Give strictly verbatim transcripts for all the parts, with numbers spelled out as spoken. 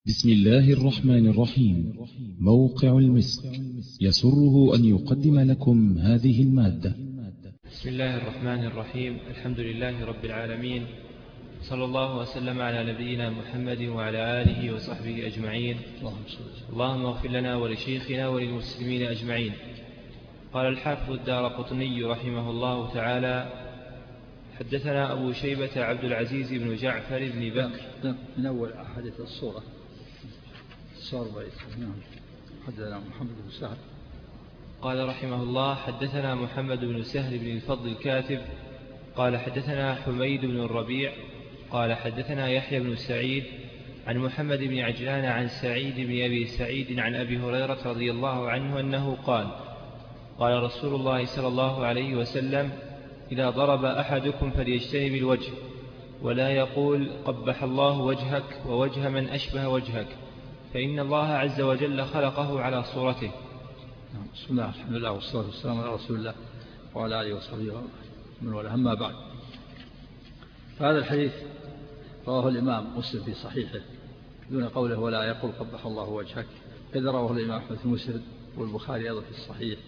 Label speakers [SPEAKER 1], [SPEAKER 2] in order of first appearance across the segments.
[SPEAKER 1] بسم الله الرحمن الرحيم. موقع المسك يسره أن يقدم لكم هذه المادة.
[SPEAKER 2] بسم الله الرحمن الرحيم. الحمد لله رب العالمين، صلى الله وسلم على نبينا محمد وعلى آله وصحبه أجمعين. اللهم اغفر لنا ولشيخنا وللمسلمين أجمعين. قال الحافظ الدارقطني رحمه الله تعالى: حدثنا أبو شيبة عبد العزيز بن جعفر بن بكر.
[SPEAKER 3] من أول أحاديث الصورة صار بيت. نعم. حدثنا محمد بن سهل.
[SPEAKER 2] قال رحمه الله: حدثنا محمد بن سهل بن الفضل الكاتب قال حدثنا حميد بن الربيع قال حدثنا يحيى بن سعيد عن محمد بن عجلان عن سعيد بن أبي سعيد عن أبي هريرة رضي الله عنه أنه قال: قال رسول الله صلى الله عليه وسلم: إذا ضرب أحدكم فليجتنب الوجه، ولا يقول قبح الله وجهك ووجه من أشبه وجهك، فإن الله عز وجل خلقه على صورته.
[SPEAKER 3] بسم الله الحمد لله والصلاة والسلام على رسول الله وعلى آله وصحبه ومن والاه، أما بعد. فهذا الحديث رواه الإمام مسلم في صحيحه دون قوله ولا يقول قبح الله وجهك، كذا رواه الإمام أحمد في مسند والبخاري أيضا في الصحيح.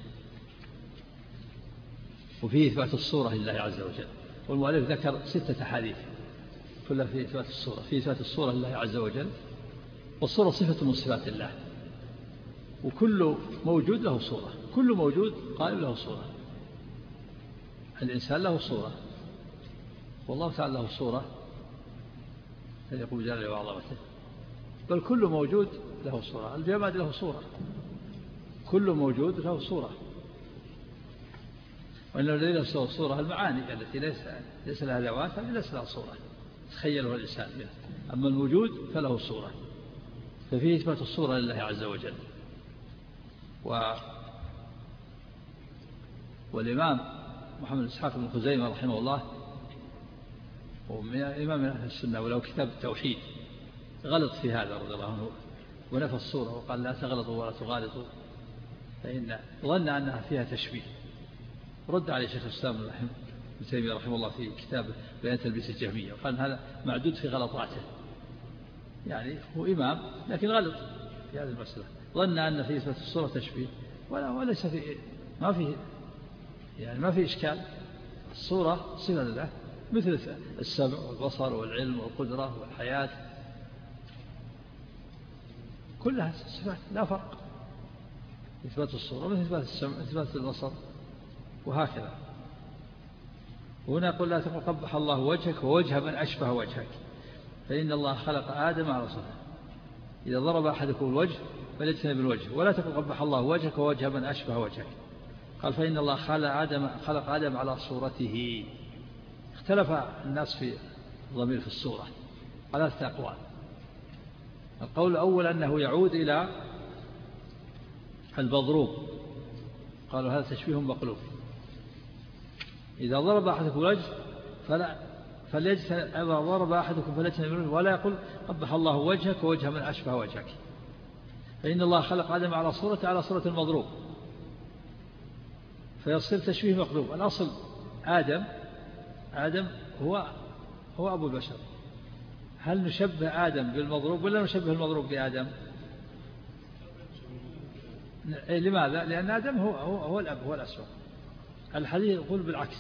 [SPEAKER 3] وفيه إثبات الصورة لله عز وجل، والمؤلف ذكر ستة حديث كلها في إثبات الصورة، في إثبات الصورة لله عز وجل. والصورة صفة من صفات الله، وكل موجود له صورة، كل موجود قائم له صورة. الإنسان له صورة، والله تعالى له صورة يقول جل وعظمته، بل كل موجود له صورة. الجماد له صورة، كل موجود له صورة. وإن الذي له صورة المعاني التي ليس ليس لها ذوات ليس لها صورة تخيلها الإنسان منها، أما الموجود فله صورة. ففيه إثبات الصورة لله عز وجل. و... والإمام محمد إسحاق بن خزيمة رحمه الله ومن إمام أهل السنة وله كتاب التوحيد غلط في هذا رضي الله عنه، ونفى الصورة وقال لا تغلطوا ولا تغالطوا، فإن ظن أنها فيها تشبيه. رد عليه شيخ الإسلام ابن تيمية رحمه الله في كتابه بيان تلبيس الجهمية، وقال هذا معدود في غلطاته، يعني هو إمام لكن غلط في هذه المسألة، ظن أن في إثبات الصورة تشبيه، ولا وليس في ما في يعني ما في إشكال. الصورة صفة لله مثل السمع والبصر والعلم والقدرة والحياة، كلها صفات لا فرق. إثبات الصورة مثل إثبات السمع، إثبات البصر، وهكذا. وهنا يقول لا تقل قبح الله وجهك ووجه من أشبه وجهك، فإن الله خلق آدم على صورته. إذا ضرب أحدكم الوجه فليجتنب الوجه، ولا تقل قبح الله وجهك ووجه من أشبه وجهك. قال فإن الله خلق آدم, خلق آدم على صورته. اختلف الناس في الضمير في الصورة على ثلاثة أقوال. القول الأول أنه يعود إلى المضروب، قالوا هذا تشبيه مقلوب. إذا ضرب أحدكم الوجه فلا فليجتنب، إذا ضرب أحدكم فليجتنب، ولا يقول قبح الله وجهك ووجه من أشبه وجهك، فإن الله خلق آدم على صورته على صورة المضروب، فيصير تشبيه مقلوب. الأصل آدم آدم هو هو أبو البشر. هل نشبه آدم بالمضروب ولا نشبه المضروب بآدم؟ لماذا؟ لأن آدم هو هو, هو الأب، هو الأسوأ. الحديث يقول بالعكس،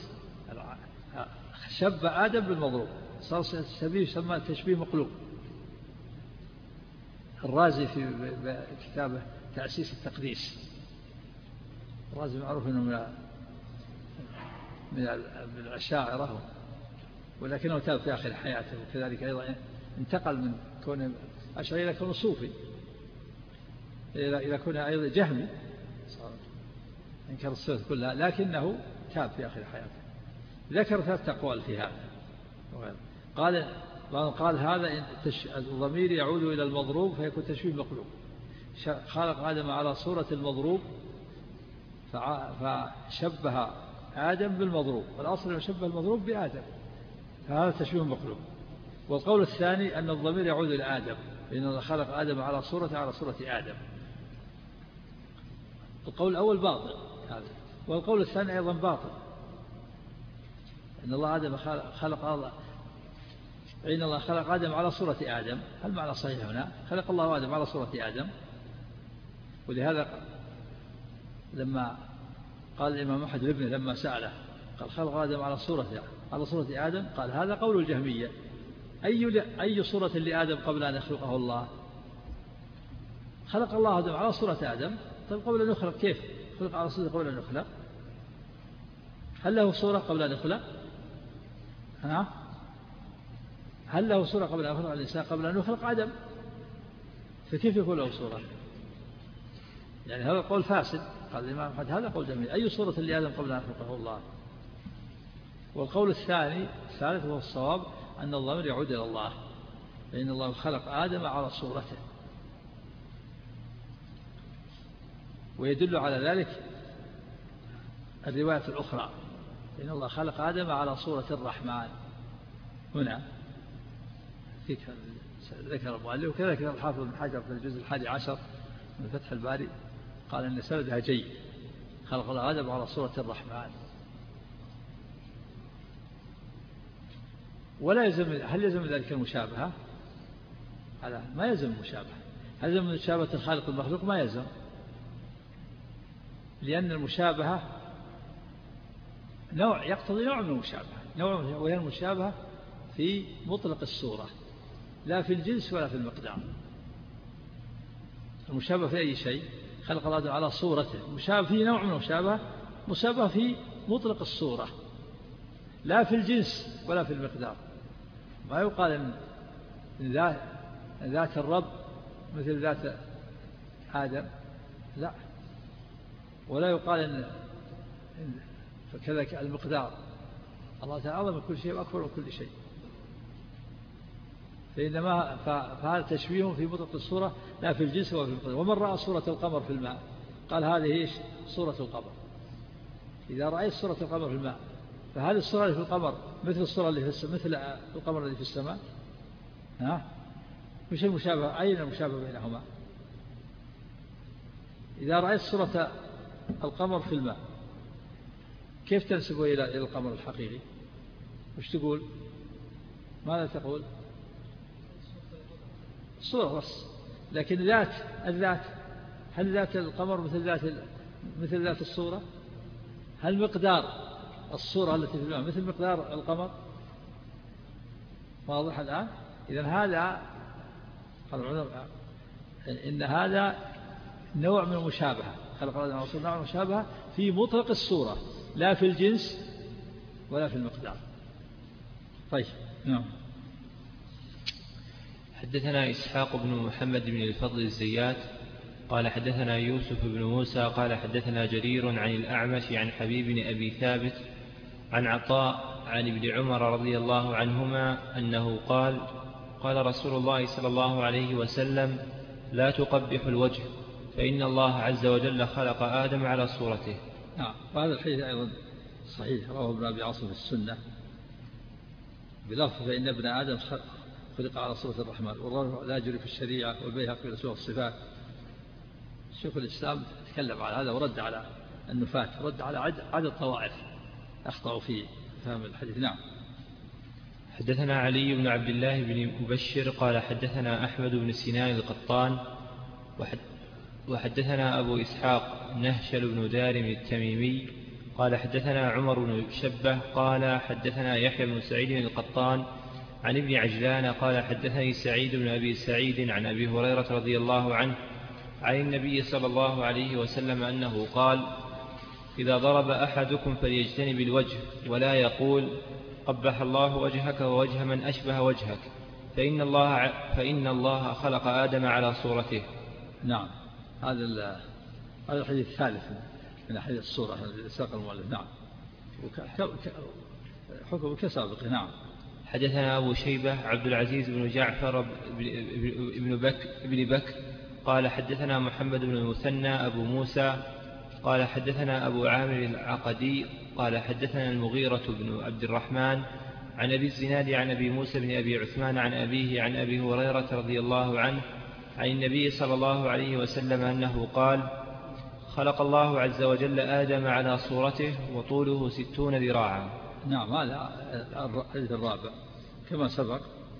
[SPEAKER 3] شبه آدم بالمضروب، صار سبيل يسمى تشبيه مقلوب. الرازي في كتابه تأسيس التقديس، الرازي معروف أنه من من الأشاعرة، ولكنه تاب في آخر حياته، وكذلك أيضا انتقل من كونه أشعري إلى كونه صوفي، إلى كونه أيضا جهمي، صار انكر الصفات كلها، لكنه تاب في آخر حياته. ذكر ثلاثة أقوال في هذا. قال قال هذا الضمير يعود إلى المضروب فيكون تشبيه مقلوب. خلق آدم على صورة المضروب فشبه آدم بالمضروب، والأصل يشبه المضروب بآدم، فهذا تشبيه مقلوب. والقول الثاني أن الضمير يعود إلى آدم، لأن الله خلق آدم على صورة على صورة آدم. القول الأول باطل هذا، والقول الثاني أيضا باطل، أن الله آدم خلق الله إن الله خلق آدم على صورة آدم، هل معنى صحيح هنا؟ خلق الله آدم على صورة آدم، ولهذا لما قال الإمام أحمد لابنه لما سأله قال خلق آدم على صورة على صورة آدم، قال هذا قول الجهمية، أي أي صورة لآدم قبل أن يخلقه الله؟ خلق الله آدم على صورة آدم، طيب قبل أن يخلق كيف؟ خلق على صورة قبل أن يخلق؟ هل له صورة قبل أن يخلق؟ ها؟ هل له صورة قبل أن يخلق الإنسان قبل أن يخلق آدم؟ فكيف يكون له صورة؟ يعني هذا قول فاسد. قال الإمام أحمد هذا قول جميل، أي صورة لآدم قبل أن يخلقه الله؟ والقول الثاني الثالث هو الصواب أن الضمير يعود إلى الله، لأن الله خلق آدم على صورته، ويدل على ذلك الرواية الأخرى إن الله خلق آدم على صورة الرحمن. هنا ذكر المؤلف وكذلك الحافظ بن حجر في الجزء الحادي عشر من فتح الباري قال أن سندها جيد، خلق الله آدم على صورة الرحمن. ولا يلزم، هل يلزم ذلك المشابهة؟ هذا ما يلزم المشابهة. هل يلزم مشابهة الخالق المخلوق؟ ما يلزم، لأن المشابهة نوع يقتضي نوع من المشابهة، نوع وهي المشابهة في مطلق الصورة لا في الجنس ولا في المقدار. المشابهة في أي شيء خلق الله آدم على صورته، مشابهة في نوع من المشابهة، مشابهة في مطلق الصورة لا في الجنس ولا في المقدار. ما يقال إن ذات, ذات الرب مثل ذات آدم، لا، ولا يقال إن فكذلك المقدار، الله تعالى أعظم من كل شيء وأكبر من كل شيء، فإنما فهذا تشبيه في مطلق الصورة لا في الجنس ولا في المقدار. ومن رأى صورة القمر في الماء قال هذه إيش؟ صورة القمر. إذا رأيت صورة القمر في الماء فهل الصورة اللي في القمر مثل الصورة اللي في السماء، مثل القمر الذي في السماء؟ ها؟ مش المشابهة؟ أين المشابهة بينهما؟ إذا رأيت صورة القمر في الماء كيف تنسبه إلى القمر الحقيقي؟ وش تقول؟ ماذا تقول؟ صورة بس، لكن ذات الذات، هل ذات القمر مثل ذات مثل ذات الصورة؟ هل مقدار الصورة التي في الماء مثل مقدار القمر؟ واضح الآن؟ إذن هذا قال العلماء إن هذا نوع من المشابهة، خلق الله على صورة نوع من المشابهة في مطلق الصورة لا في الجنس ولا في المقدار. طيب نعم.
[SPEAKER 2] حدثنا إسحاق بن محمد بن الفضل الزيات قال حدثنا يوسف بن موسى قال حدثنا جرير عن الأعمش عن حبيب بن أبي ثابت عن عطاء عن ابن عمر رضي الله عنهما أنه قال قال رسول الله صلى الله عليه وسلم لا تقبح الوجه فإن الله عز وجل خلق آدم على صورته.
[SPEAKER 3] نعم. وهذا الحديث أيضا صحيح، رواه ابن أبي عاصم في السنة بلفظ فإن ابن آدم خلق على صورة الرحمن، والله لا يجري في الشريعة والبيهقي في الأسماء والصفات. شيخ الإسلام تكلم على هذا ورد على النفاة، رد على عدد طوائف أخطأوا في فهم الحديث. نعم.
[SPEAKER 2] حدثنا علي بن عبد الله بن مبشر قال حدثنا أحمد بن سنان القطان وحدثنا أبو إسحاق نهشل بن دارم التميمي قال حدثنا عمر بن شبه قال حدثنا يحيى بن سعيد القطان عن ابن عجلان قال حدثني سعيد بن أبي سعيد عن أبي هريرة رضي الله عنه عن النبي صلى الله عليه وسلم أنه قال إذا ضرب أحدكم فليجتنب الوجه ولا يقول قبح الله وجهك ووجه من أشبه وجهك فإن الله, فإن الله خلق آدم على صورته.
[SPEAKER 3] نعم. هذا هذا الحديث الثالث من حديث الصورة الذي ساق المؤلف. نعم. حكم كسابق. نعم.
[SPEAKER 2] حدثنا أبو شيبة عبد العزيز بن جعفر بن بكر, بن بكر قال حدثنا محمد بن المثنى أبو موسى قال حدثنا أبو عامر العقدي قال حدثنا المغيرة بن عبد الرحمن عن أبي الزناد عن أبي موسى بن أبي عثمان عن أبيه عن أبي هريرة رضي الله عنه عن النبي صلى الله عليه وسلم أنه قال خلق الله عز وجل آدم على صورته وطوله ستون ذراعا.
[SPEAKER 3] نعم. هذا الحديث الرابع كما سبق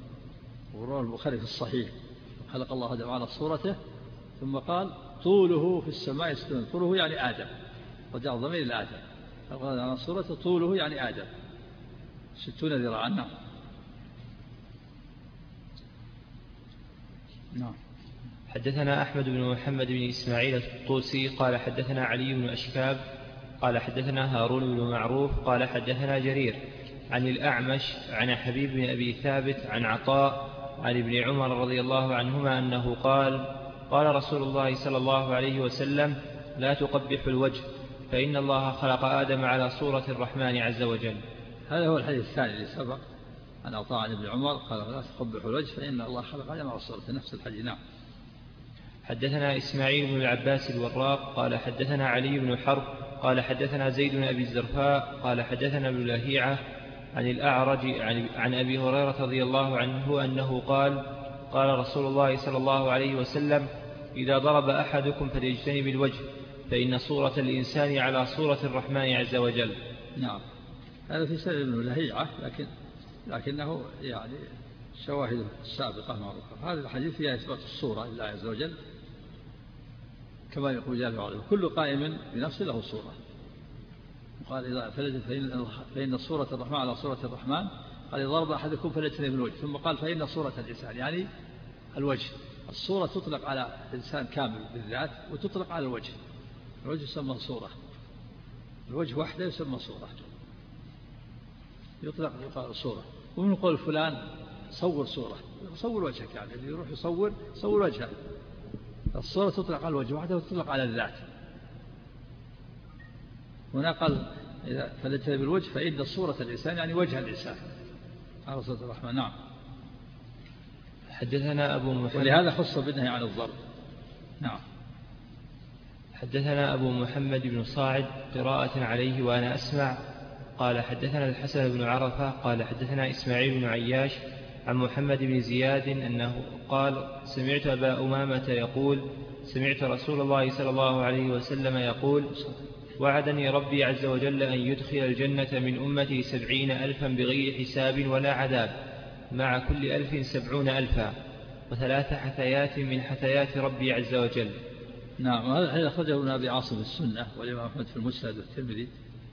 [SPEAKER 3] ورواه البخاري في الصحيح خلق الله آدم على صورته ثم قال طوله في السماء ستون، طوله يعني آدم، رجع الضمير إلى آدم، خلق الله على صورته طوله يعني آدم ستون ذراعا. نعم.
[SPEAKER 2] نعم. حدثنا أحمد بن محمد بن إسماعيل الطوسي قال حدثنا علي بن أشكاب قال حدثنا هارون بن معروف قال حدثنا جرير عن الأعمش عن حبيب بن أبي ثابت عن عطاء عن ابن عمر رضي الله عنهما أنه قال قال رسول الله صلى الله عليه وسلم لا تقبح الوجه فإن الله خلق آدم على صورة الرحمن عز وجل.
[SPEAKER 3] هذا هو الحديث الثاني اللي سبق عن عطاء عن ابن عمر قال لا تقبح الوجه فإن الله خلق آدم على صورة نفس الحديث. نعم.
[SPEAKER 2] حدثنا إسماعيل بن العباس الوراق قال حدثنا علي بن حرب قال حدثنا زيد بن أبي الزرفاء قال حدثنا ابن لهيعة عن الأعرج عن, عن أبي هريرة رضي الله عنه أنه قال قال رسول الله صلى الله عليه وسلم إذا ضرب أحدكم فليجتنب الوجه فإن صورة الإنسان على صورة الرحمن عز وجل.
[SPEAKER 3] نعم. هذا في سنة ابن لهيعة لكن لكنه يعني شواهد السابقة معروفة. هذا الحديث فيها إثبات الصورة لله عز وجل كما يقول جل وعلا كل قائم بنفسه له صورة. وقال إذا فلجت فإن, فإن صورة الرحمن على صورة الرحمن قال إذا ضرب أحدكم فليجتنب الوجه ثم قال فإن صورة الإنسان يعني الوجه. الصورة تطلق على إنسان كامل بالذات وتطلق على الوجه. الوجه يسمى صورة، الوجه وحده يسمى صورة، يطلق يقال صورة. ومن قول فلان صور صورة، صور وجهك يعني اللي يروح يصور صور وجهه. الصورة تطلق على الوجه وحده وتطلق على الذات. هنا قال إذا فلجتنب الوجه فإن صورة الإنسان يعني وجه الإنسان على صورة الرحمن. نعم.
[SPEAKER 2] حدثنا أبو محمد
[SPEAKER 3] ولهذا خص بالنهي عن الضرب. نعم.
[SPEAKER 2] حدثنا أبو محمد بن صاعد قراءة عليه وأنا أسمع قال حدثنا الحسن بن عرفة قال حدثنا إسماعيل بن عياش عن محمد بن زياد أنه قال سمعت أبا أمامة يقول سمعت رسول الله صلى الله عليه وسلم يقول وعدني ربي عز وجل أن يدخل الجنة من أمتي سبعين ألفا بغير حساب ولا عذاب مع كل ألف سبعون ألفا وثلاث حثيات من حثيات ربي عز وجل.
[SPEAKER 3] نعم. هذا أخرجه ابن أبي عاصم السنة والإمام أحمد في المسند والترمذي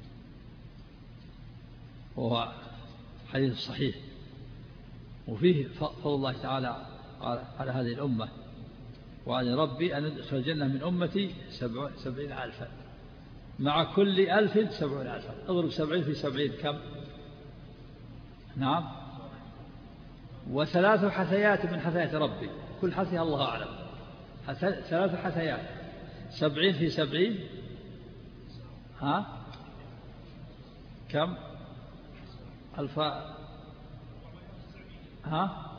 [SPEAKER 3] وهو حديث صحيح وفيه فضل الله تعالى على هذه الأمة وعن ربي أن يدخل الجنة من أمتي سبعين ألفا مع كل ألف سبعون ألفا. اضرب سبعين في سبعين كم؟ نعم. وثلاث حثيات من حثيات ربي كل حثية الله أعلم. ثلاث حثيات سبعين في سبعين ها كم؟ ألفا ها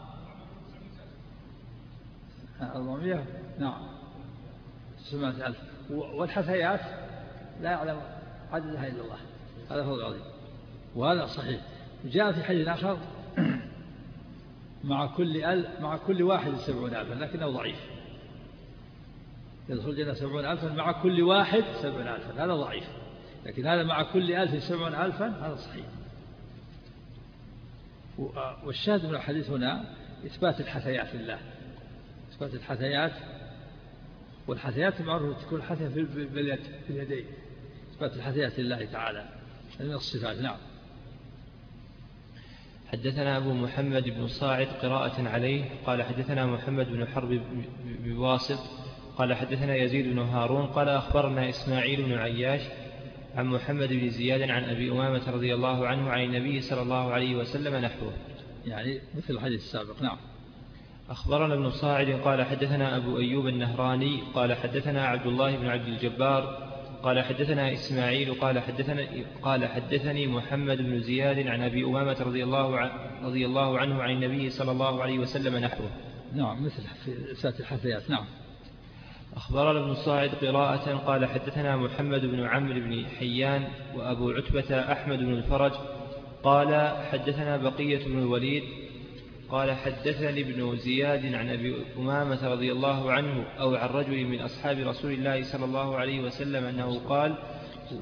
[SPEAKER 3] أربعمائة. نعم. سبعمائة ألف. والحثيات لا يعلم عددها إلا الله. هذا هو العظيم وهذا صحيح. جاء في حديث آخر مع كل ألف مع كل واحد سبعون ألفا لكنه ضعيف. يدخل الجنة سبعون ألفا مع كل واحد سبعون ألفا هذا ضعيف. لكن هذا مع كل ألف سبعون ألفا هذا صحيح. والشاهد من الحديث هنا إثبات الحثيات لله، إثبات الحثيات. والحثيات معروفة تكون حثية في اليدين. إثبات الحثيات لله تعالى من الصفات. نعم.
[SPEAKER 2] حدثنا أبو محمد بن صاعد قراءة عليه قال حدثنا محمد بن حرب بواسط قال حدثنا يزيد بن هارون قال أخبرنا إسماعيل بن عياش عن محمد بن زياد عن أبي أمامة رضي الله عنه عن النبي صلى الله عليه وسلم نحوه
[SPEAKER 3] يعني مثل الحديث السابق. نعم.
[SPEAKER 2] أخبرنا ابن صاعد قال حدثنا أبو أيوب النهراني قال حدثنا عبد الله بن عبد الجبار قال حدثنا إسماعيل قال حدثنا قال حدثني محمد بن زياد عن أبي أمامة رضي الله رضي الله عنه عن النبي صلى الله عليه وسلم نحوه.
[SPEAKER 3] نعم مثل في سات الحثيات. نعم.
[SPEAKER 2] أخبرنا ابن صاعد قراءة قال حدثنا محمد بن عمرو بن حيان وأبو عتبة أحمد بن الفرج قال حدثنا بقية بن الوليد قال حدثني ابن زياد عن أبي أمامة رضي الله عنه أو عن رجل من أصحاب رسول الله صلى الله عليه وسلم أنه قال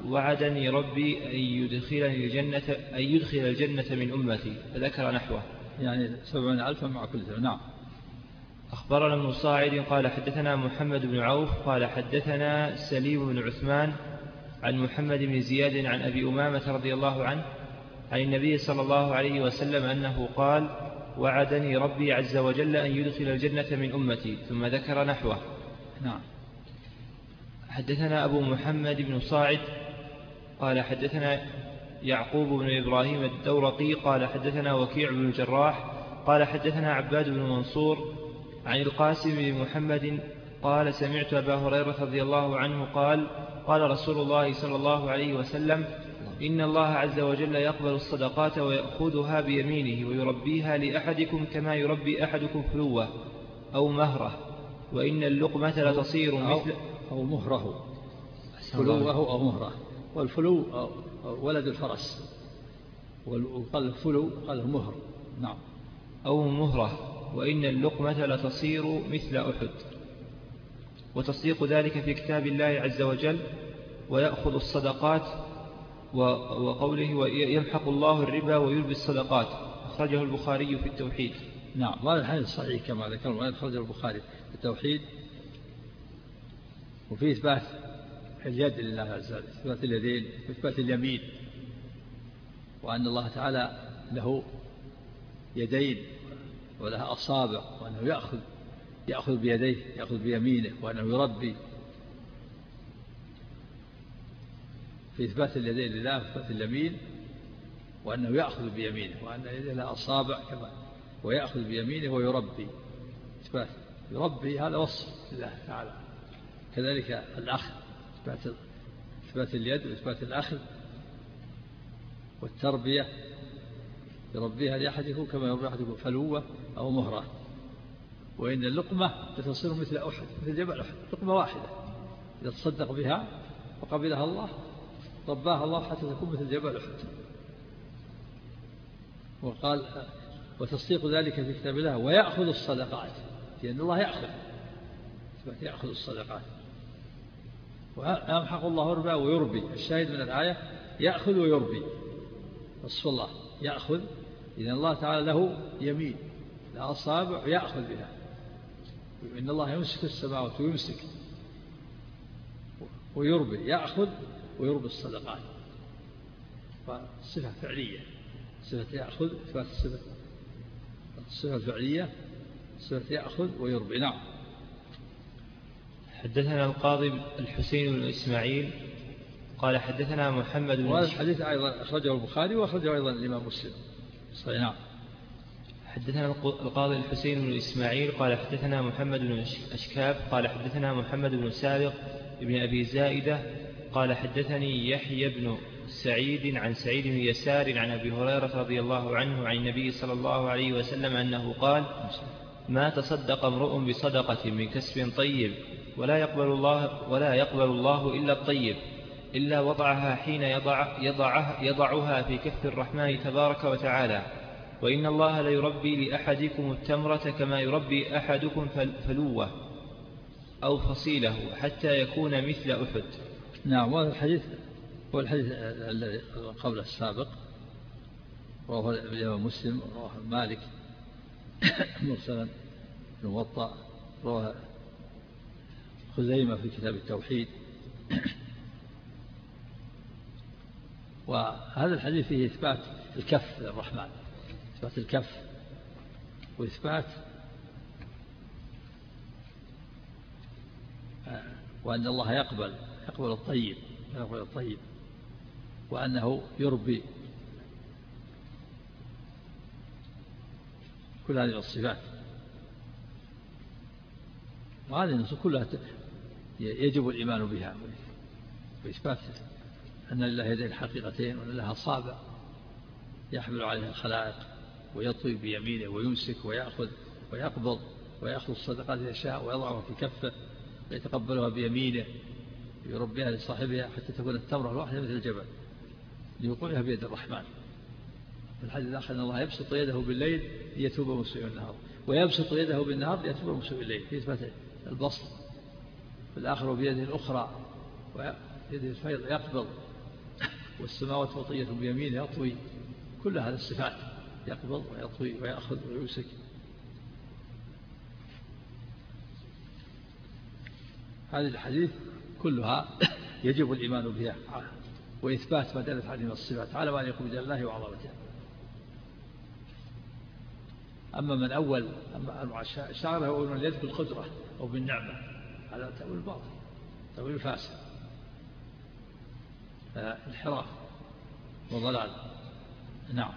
[SPEAKER 2] وعدني ربي أن يدخلني الجنة أن يدخل الجنة من أمتي فذكر نحوه.
[SPEAKER 3] يعني سبعون ألفا مع كل سنة. نعم.
[SPEAKER 2] أخبرنا ابن صاعد قال حدثنا محمد بن عوف قال حدثنا سليم بن عثمان عن محمد بن زياد عن أبي أمامة رضي الله عنه عن النبي صلى الله عليه وسلم أنه قال وعدني ربي عز وجل أن يدخل الجنة من أمتي، ثم ذكر نحوه.
[SPEAKER 3] نعم.
[SPEAKER 2] حدثنا أبو محمد بن صاعد قال حدثنا يعقوب بن إبراهيم الدورقي قال حدثنا وكيع بن الجراح قال حدثنا عباد بن منصور عن القاسم بن محمد قال سمعت أبا هريرة رضي الله عنه قال قال رسول الله صلى الله عليه وسلم إن الله عز وجل يقبل الصدقات ويأخذها بيمينه ويربيها لأحدكم كما يربي أحدكم فلوة أو مهرة، وإن اللقمة لتصير مثل
[SPEAKER 3] أو مهره، فلوه أو مهره، والفلو ولد الفرس، وقال الفلو قال المهر. نعم.
[SPEAKER 2] أو مهرة، وإن اللقمة لتصير مثل أحد. وتصديق ذلك في كتاب الله عز وجل ويأخذ الصدقات، وقوله ويمحق الله الربا ويربي الصدقات، أخرجه البخاري في التوحيد.
[SPEAKER 3] نعم. هذا الحديث صحيح كما ذكرنا، أخرجه البخاري في التوحيد. وفي إثبات اليد لله عز وجل، إثبات اليدين، إثبات اليمين، وأن الله تعالى له يدين ولها أصابع، وأنه يأخذ يأخذ بيديه، يأخذ بيمينه، وأنه يربي. في إثبات اليدين لله، إثبات اليمين، وأنه يأخذ بيمينه، وأن يده لها أصابع كما، ويأخذ بيمينه ويربي. إثبات يربي هذا وصف لله تعالى. كذلك الأخذ، إثبات إثبات اليد وإثبات الأخذ والتربية، يربيها لأحدكم كما يربي أحدكم فلوة أو مهرة. وإن اللقمة لتصير مثل أحد، مثل جبل أحد، لقمة واحدة إذا تصدق بها وقبلها الله رباها الله حتى تكون مثل جبل أحد. وقال وتصديق ذلك في كتاب الله ويأخذ الصدقات، لأن الله يأخذ يأخذ الصدقات. ويمحق الله الربا ويربي. الشاهد من الآية يأخذ ويربي، وصف الله يأخذ، إذن الله تعالى له يمين، له أصابع يأخذ بها. إن الله يمسك السماوات ويمسك، ويربي، يأخذ ويربي الصدقات. فصفة فعلية، صفة يأخذ، إثبات الصفة الصفة الفعلية، صفة يأخذ ويربي. نعم.
[SPEAKER 2] حدثنا القاضي الحسين بن إسماعيل قال حدثنا محمد بن
[SPEAKER 3] وهذا الحديث أيضا أخرجه البخاري وأخرجه أيضا الإمام مسلم. صحيح. نعم.
[SPEAKER 2] حدثنا القاضي الحسين بن إسماعيل قال حدثنا محمد بن أشكاب قال حدثنا محمد بن سابق بن أبي زائدة قال حدثني يحيى بن سعيد عن سعيد بن يسار عن أبي هريرة رضي الله عنه عن النبي صلى الله عليه وسلم أنه قال ما تصدق امرؤ بصدقة من كسب طيب ولا يقبل الله ولا يقبل الله إلا الطيب إلا وضعها حين يضع يضعها, يضعها في كف الرحمن تبارك وتعالى، وإن الله ليربي لأحدكم التمرة كما يربي أحدكم فلوة أو فصيله حتى يكون مثل أحد.
[SPEAKER 3] نعم. وهذا الحديث هو الحديث الذي قبل السابق، رواه الإمام مسلم، رواه مالك مرسلا الموطأ، رواه خزيمة في كتاب التوحيد. وهذا الحديث فيه إثبات الكف للرحمن، إثبات الكف، وإثبات وأن الله يقبل يقبل الطيب يقبل الطيب وأنه يربي. كل هذه الصفات، وهذه النصوص كلها يجب الإيمان بها، وإثبات أن لله يدين حقيقتين، وأن لها أصابع يحمل عليها الخلائق، ويطوي بيمينه ويمسك ويأخذ ويقبض، ويأخذ الصدقات إذا شاء ويضعها في كفه ويتقبلها بيمينه يربيها لصاحبها حتى تكون التمرة الواحدة مثل الجبل لوقوعها بيد الرحمن. في الحديث الآخر أن الله يبسط يده بالليل ليتوب مسيء النهار، ويبسط يده بالنهار ليتوب مسيء الليل، في إثبات البسط. في الآخر وبيده الأخرى ويده الفيض يقبض، والسماوات مطية بيمينه يطوي. كل هذه الصفات يقبض ويطوي ويأخذ ويمسك. هذه الحديث كلها يجب الإيمان بها وإثبات ما دلت عليه من الصفات على ما يقوم بجل الله وعظمته. أما من أول أما الشاعر هو من اليد بالقدرة أو بالنعمة، هذا تأويل باطل، تأويل فاسد، انحراف وضلال. نعم.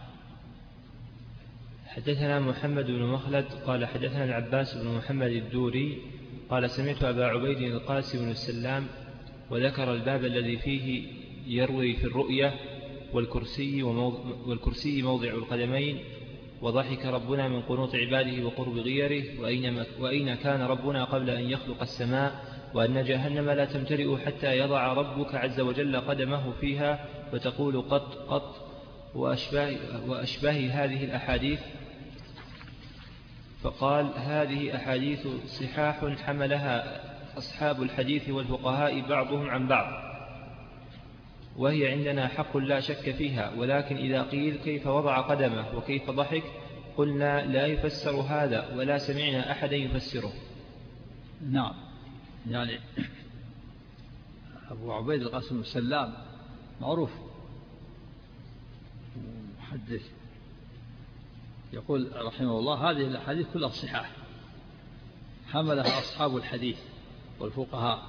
[SPEAKER 2] حدثنا محمد بن مخلد قال حدثنا العباس بن محمد الدوري قال سمعت أبا عبيد القاسم بن السلام وذكر الباب الذي فيه يروي في الرؤية والكرسي, والكرسي موضع القدمين وضحك ربنا من قنوط عباده وقرب غيره وأين, وأين كان ربنا قبل أن يخلق السماء وأن جهنم لا تمتلئ حتى يضع ربك عز وجل قدمه فيها وتقول قط قط وأشباه, وأشباه هذه الأحاديث. فقال هذه أحاديث صحاح حملها أصحاب الحديث والفقهاء بعضهم عن بعض، وهي عندنا حق لا شك فيها، ولكن إذا قيل كيف وضع قدمه وكيف ضحك قلنا لا يفسر هذا ولا سمعنا أحدا يفسره.
[SPEAKER 3] نعم. يعني أبو عبيد القاسم بن السلام معروف محدث، يقول رحمه الله هذه الأحاديث كلها صحاح حملها أصحاب الحديث والفقهاء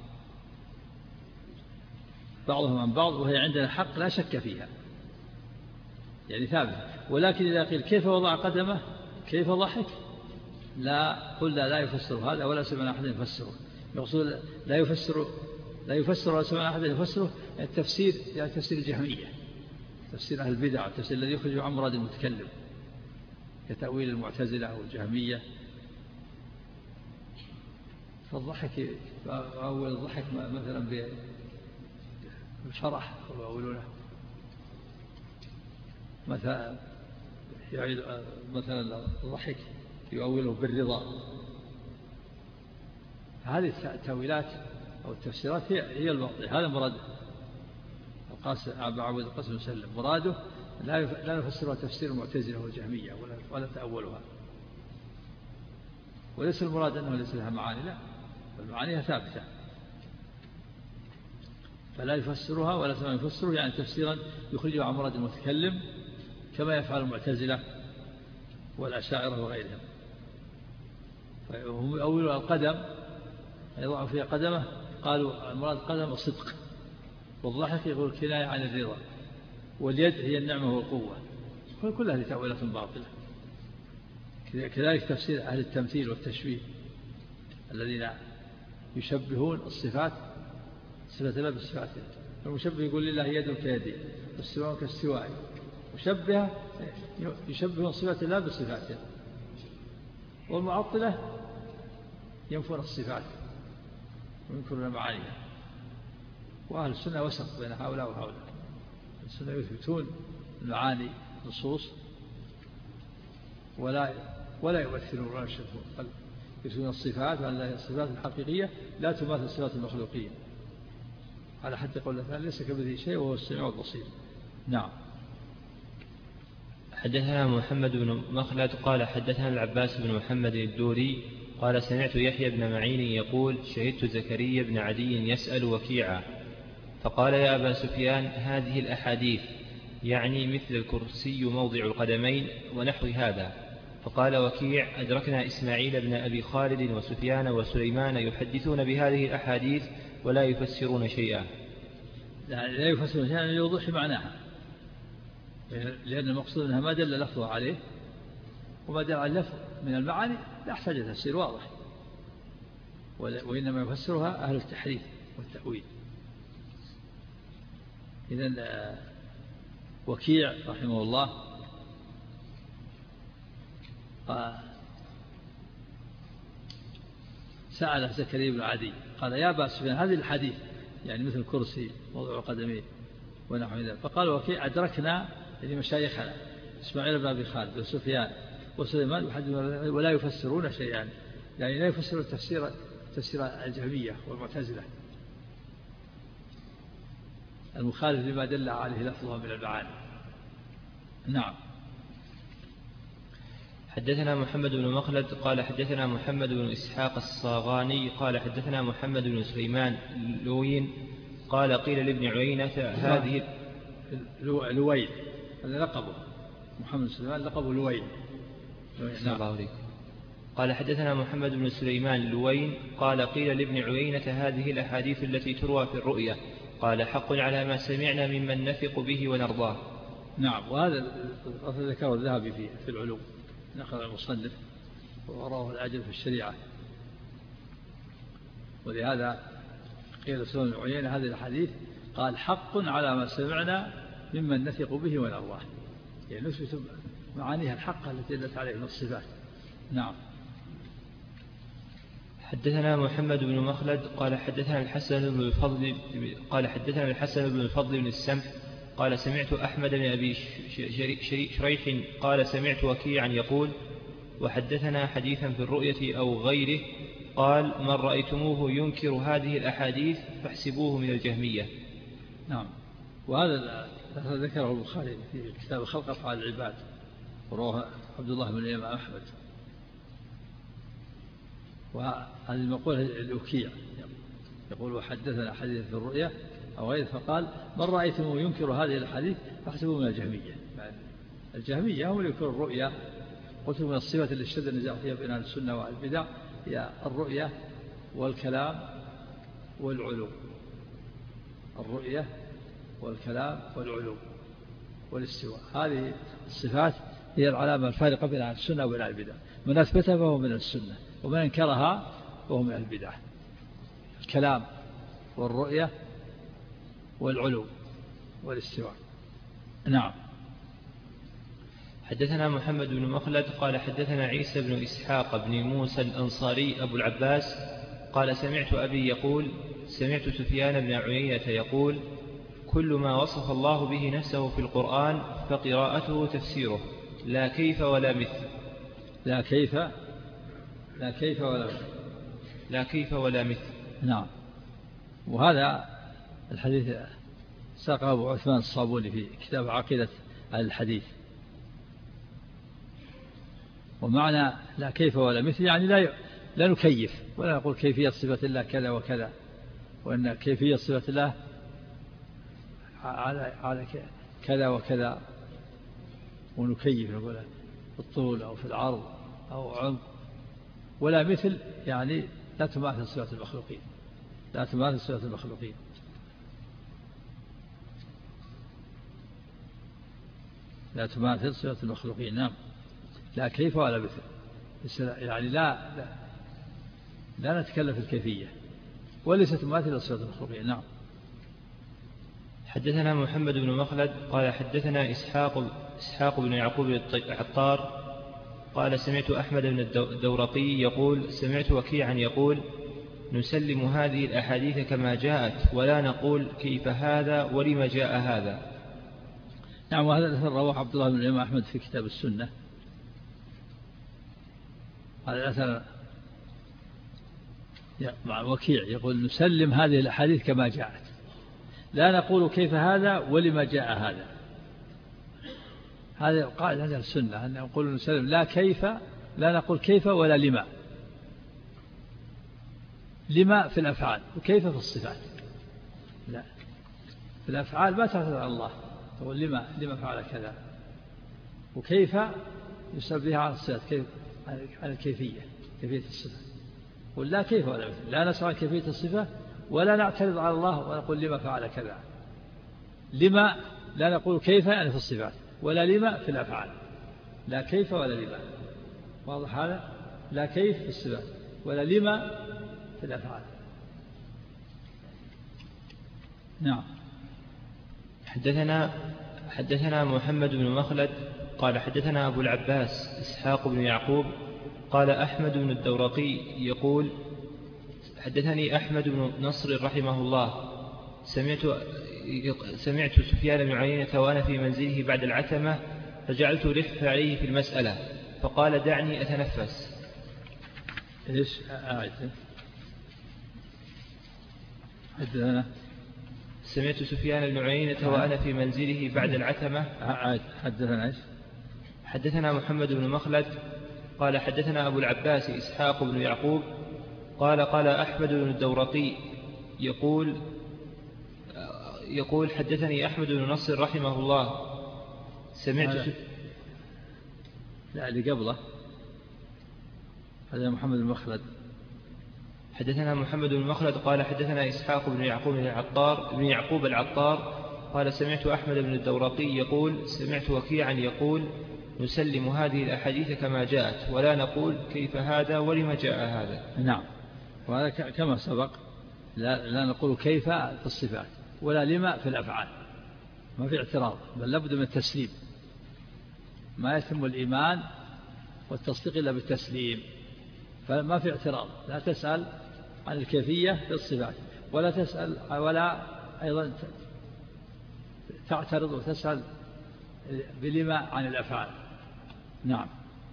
[SPEAKER 3] بعضهم عن بعض، وهي عندنا حق لا شك فيها، يعني ثابت. ولكن إذا قيل كيف وضع قدمه كيف ضحك لا قلنا لا يفسر هذا ولا سمعنا أحد يفسره. يقصد لا يفسر لا يفسر ولا سمعنا أحد يفسره التفسير يعني تفسير الجهمية، تفسير أهل البدع، التفسير الذي يخرج عن مراد المتكلم كتأويل المعتزلة والجهمية. فالضحك أول الضحك مثلا بالفرح يقولونه مثلا يعيد مثلا الضحك يؤوله بالرضا. هذه التأويلات أو التفسيرات هي هي الباطلة. هذا مراد القاسم أبو عبيد القاسم وسلم، مراده لا لا نفسرها تفسير المعتزلة والجهمية ولا ولا تأولها، وليس المراد أنه ليس لها معاني، لا، والمعانيها ثابتة، فلا يفسرها ولا سمع يفسره يعني تفسيرا يخرجه عن مراد المتكلم كما يفعل المعتزلة والأشاعرة وغيرهم. فهم أولوا القدم يضع فيها قدمه قالوا المراد قدم الصدق، والضحك يقول كناية عن الرضا، واليد هي النعمة والقوة. كل هذه تأويلات باطلة. كذلك تفسير أهل التمثيل والتشبيه الذين يشبهون الصفات صفة الله بالصفات. المشبه يقول لله يد كيدي والسواء كالسواء، مشبه يشبهون صفات الله بالصفات، والمعطلة ينفون الصفات وينكرون معانيها. وأهل السنة وسط بين هؤلاء وهؤلاء، السنة يثبتون المعاني نصوص ولا ولا يمثلون ولا يشبهون، بل يثبتون الصفات وأن الصفات الحقيقية لا تماثل صفات المخلوقين، على حتى يقول الله ليس كمثله شيء وهو السميع البصير. نعم.
[SPEAKER 2] حدثنا محمد بن مخلد قال حدثنا العباس بن محمد الدوري قال سمعت يحيى بن معين يقول شهدت زكريا بن عدي يسأل وكيعا فقال يا أبا سفيان هذه الأحاديث يعني مثل الكرسي موضع القدمين ونحو هذا. فقال وكيع أدركنا إسماعيل بن أبي خالد وسفيان وسليمان يحدثون بهذه الأحاديث ولا يفسرون شيئا.
[SPEAKER 3] لا يفسرون شيئا يوضح معناها، لأن المقصود أنها ما دل لفظه عليه، وما دل على اللفظ من المعاني لا يحتاج تفسير واضح، وإنما يفسرها أهل التحريف والتأويل. إذن وكيع رحمه الله سأل زكريا بن عدي قال يا أبا سفيان هذه الحديث يعني مثل الكرسي موضع قدميه ونحو ذلك. فقال وكيع أدركنا لمشايخنا إسماعيل بن أبي خالد وسفيان وسليمان ولا يفسرون شيئا، يعني لا يفسرون تفسير تفسير الجهمية والمعتزلة المخالف لما دل عليه لفظها من المعاني. نعم.
[SPEAKER 2] حدثنا محمد بن مخلد قال حدثنا محمد بن إسحاق الصاغاني قال حدثنا محمد بن سليمان لوين قال قيل لابن عيينة هذه
[SPEAKER 3] لوين هذا لقبه محمد سليمان لقبه لوين.
[SPEAKER 2] نعم. قال حدثنا محمد بن سليمان لوين قال قيل لابن عيينة هذه الأحاديث التي تروى في الرؤيا قال حق على ما سمعنا ممن نثق به ونرضاه.
[SPEAKER 3] نعم. وهذا ذكر الذهبي في في العلوم نقل المصنف ورواه العجل في الشريعة. ولهذا قيل سليمان بن عيينة هذه الحديث قال حق على ما سمعنا ممن نثق به ونرضاه، يعني نثبت معانيها الحقة التي دلت عليه من الصفات. نعم.
[SPEAKER 2] حدثنا محمد بن مخلد قال حدثنا الحسن بن الفضل قال حدثنا الحسن بن الفضل بن السمح قال سمعت أحمد بن أبي شريح قال سمعت وكيعا يقول وحدثنا حديثا في الرؤية أو غيره قال من رأيتموه ينكر هذه الأحاديث فاحسبوه من الجهمية.
[SPEAKER 3] نعم. وهذا ذكره البخاري في كتاب خلق أفعال العباد ورواه عبد الله بن الإمام أحمد. وهذه المقولة الأكيع يقول وحدثنا حديث في الرؤيا أو غيره فقال من رأيتموه ينكر هذه الحديث فاحسبوه من الجهمية. الجهمية هم اللي ينكرون الرؤيا. قلت من الصفات اللي اشتد النزاع فيها بين أهل السنة والبدع هي الرؤيا والكلام والعلو. الرؤيا والكلام والعلو والاستواء، هذه الصفات هي العلامة الفارقة بين أهل السنة وبين أهل البدع. من أثبتها فهو من السنة ومن انكرها فهو من البدع. الكلام والرؤية والعلو والاستواء. نعم.
[SPEAKER 2] حدثنا محمد بن مخلد قال حدثنا عيسى بن إسحاق بن موسى الأنصاري أبو العباس قال سمعت أبي يقول سمعت سفيان بن عيينة يقول كل ما وصف الله به نفسه في القرآن فقراءته تفسيره لا كيف ولا مثل.
[SPEAKER 3] لا كيف لا كيف ولا مثل
[SPEAKER 2] لا كيف ولا مثل.
[SPEAKER 3] نعم. وهذا الحديث ساقه أبو عثمان الصابوني في كتاب عقيدة الحديث. ومعنى لا كيف ولا مثل يعني لا لا نكيف ولا نقول كيفية صفة الله كذا وكذا، وأن كيفية صفة الله على على كذا وكذا ونكيف نقول في الطول أو في العرض أو عمق. ولا مثل يعني لا تماثل صفات المخلوقين لا تماثل صفات المخلوقين. لا تماثل صفات المخلوقين. نعم. لا كيف ولا مثل يعني لا لا, لا نتكلم في الكيفية وليست تماثل صفات المخلوقين. نعم.
[SPEAKER 2] حدثنا محمد بن مخلد قال حدثنا إسحاق إسحاق بن يعقوب العطار قال سمعت أحمد بن الدورقي يقول سمعت وكيعا يقول نسلم هذه الأحاديث كما جاءت ولا نقول كيف هذا ولما جاء هذا.
[SPEAKER 3] نعم. وهذا الأثر رواه عبد الله بن الإمام أحمد في كتاب السنة. هذا الأثر مع وكيع يقول نسلم هذه الأحاديث كما جاءت لا نقول كيف هذا ولما جاء هذا. هذا قاعدة عند السنة أن نقول نسلم لا كيف لا نقول كيف ولا لما. لما في الأفعال وكيف في الصفات. لا في الأفعال ما تعتذر على الله تقول لما لما فعل كذا وكيف يسأل بها عن الصفات كيف عن الكيفية كيفية الصفة. ولا كيف ولا مثل لا نسأل كيفية الصفة ولا نعترض على الله ونقول لما فعل كذا. لما لا نقول كيف يعني في الصفات ولا لما في الأفعال. لا كيف ولا لما. واضح هذا. لا كيف في الصفات ولا لما في الأفعال. نعم.
[SPEAKER 2] حدثنا حدثنا محمد بن مخلد قال حدثنا أبو العباس إسحاق بن يعقوب قال أحمد بن الدورقي يقول حدثني أحمد بن نصر رحمه الله سمعت سمعت سفيان بن عيينة وأنا في منزله بعد العتمة فجعلت رف عليه في المسألة فقال دعني أتنفس.
[SPEAKER 3] إيش أعد حدثنا
[SPEAKER 2] سمعت سفيان بن عيينة وأنا في منزله بعد العتمة
[SPEAKER 3] أعد حدثنا إيش
[SPEAKER 2] حدثنا محمد بن مخلد قال حدثنا أبو العباس إسحاق بن يعقوب قال قال أحمد بن الدورقي يقول يقول حدثني أحمد بن نصر رحمه الله سمعت
[SPEAKER 3] لا اللي قبله هذا محمد بن مخلد.
[SPEAKER 2] حدثنا محمد بن مخلد قال حدثنا إسحاق بن يعقوب العطار بن يعقوب العطار قال سمعت أحمد بن الدورقي يقول سمعت وكيعا يقول نسلم هذه الأحاديث كما جاءت ولا نقول كيف هذا ولما جاء هذا.
[SPEAKER 3] نعم، وهذا كما سبق لا, لا نقول كيف في الصفات ولا لما في الأفعال، ما في اعتراض، بل لابد من التسليم. ما يتم الإيمان والتصديق إلا بالتسليم، فما في اعتراض. لا تسأل عن الكيفية في الصفات ولا تسأل ولا أيضا تعترض وتسأل بلما عن الأفعال. نعم.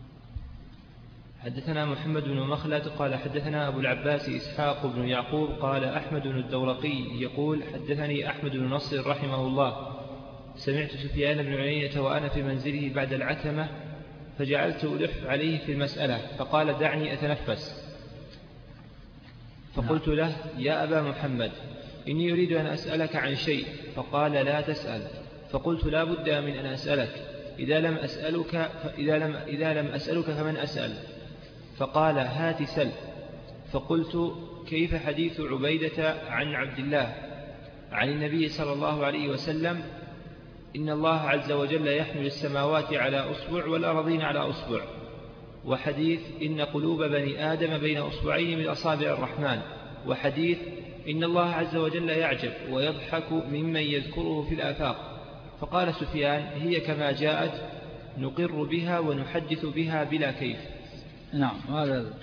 [SPEAKER 2] حدثنا محمد بن مخلد قال حدثنا أبو العباس إسحاق بن يعقوب قال أحمد بن الدورقي يقول حدثني أحمد بن نصر رحمه الله سمعت سفيان بن عيينة وأنا في منزله بعد العتمة فجعلت ألح عليه في المسألة فقال دعني أتنفس، فقلت له يا أبا محمد إني أريد أن أسألك عن شيء، فقال لا تسأل، فقلت لا بد من أن أسألك إذا لم أسألك إذا لم إذا لم أسألك فمن أسأل؟ فقال هات سل. فقلت كيف حديث عبيدة عن عبد الله عن النبي صلى الله عليه وسلم إن الله عز وجل يحمل السماوات على أصبع والأرضين على أصبع، وحديث إن قلوب بني آدم بين أصبعين من أصابع الرحمن، وحديث إن الله عز وجل يعجب ويضحك ممن يذكره في الآفاق. فقال سفيان هي كما جاءت نقر بها ونحدث بها بلا كيف.
[SPEAKER 3] نعم، هذا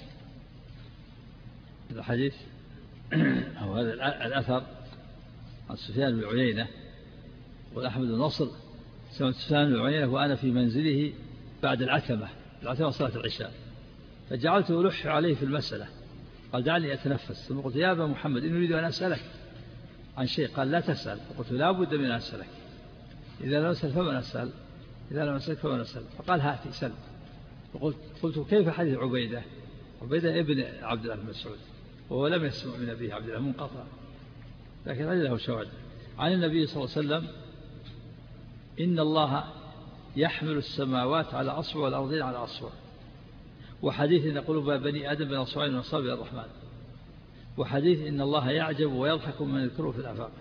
[SPEAKER 3] الحديث أو هذا الأثر عن سفيان بن عيينة والأحمد بن نصر سمعت سفيان بن عيينة وأنا في منزله بعد العتمة، العتمة صلاة العشاء، فجعلت ألح عليه في المسألة، قال دعني أتنفس، ثم قلت يا أبا محمد إن أريد أن أسألك عن شيء، قال لا تسأل، فقلت لا بد من أن أسألك إذا لم أسأل فمن أسأل إذا لم أسألك فمن أسأل؟ فقال هاتي سل. فقلت قلت كيف حديث عبيدة؟ عبيدة ابن عبد الله بن مسعود وهو لم يسمع من أبيه عبد الله منقطع، لكن هذا له شواهد عن النبي صلى الله عليه وسلم إن الله يحمل السماوات على أصبع والأرضين على أصبع، وحديث إن قلوب بني آدم بين أصبعين من أصابع الرحمن، وحديث إن الله يعجب ويضحك من يذكره في الآفاق.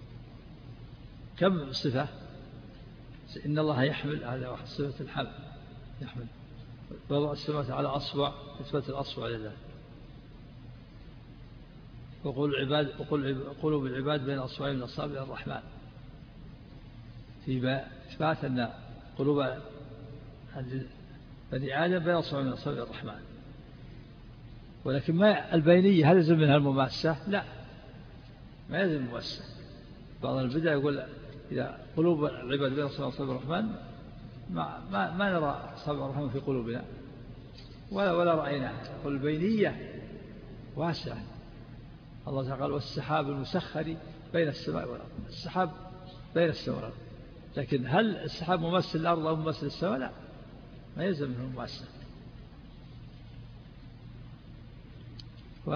[SPEAKER 3] كم صفة؟ إن الله يحمل، هذا صفة الحمل، يحمل وضع السماوات على أصبع، إثبات الأصبع لله. وقول العباد وقل قلوب العباد بين أصبعين من أصابع الرحمن، في إثبات أن قلوب بني آدم بين أصبعين من أصابع الرحمن. ولكن ما البينية هل يلزم منها المماسة؟ لا، ما يلزم المماسة. بعض البدع يقول إذا قلوب العباد بين أصبع الرحمن ما, ما, ما نرى أصابع الرحمن في قلوبنا ولا, ولا رأيناها. يقول البينية واسعة. الله تعالى قال والسحاب المسخر بين السماء والأرض، السحاب بين السماء والأرض، لكن هل السحاب ممثل الأرض أو ممثل السماء؟ لا، ما يلزم منه الممثل. ف...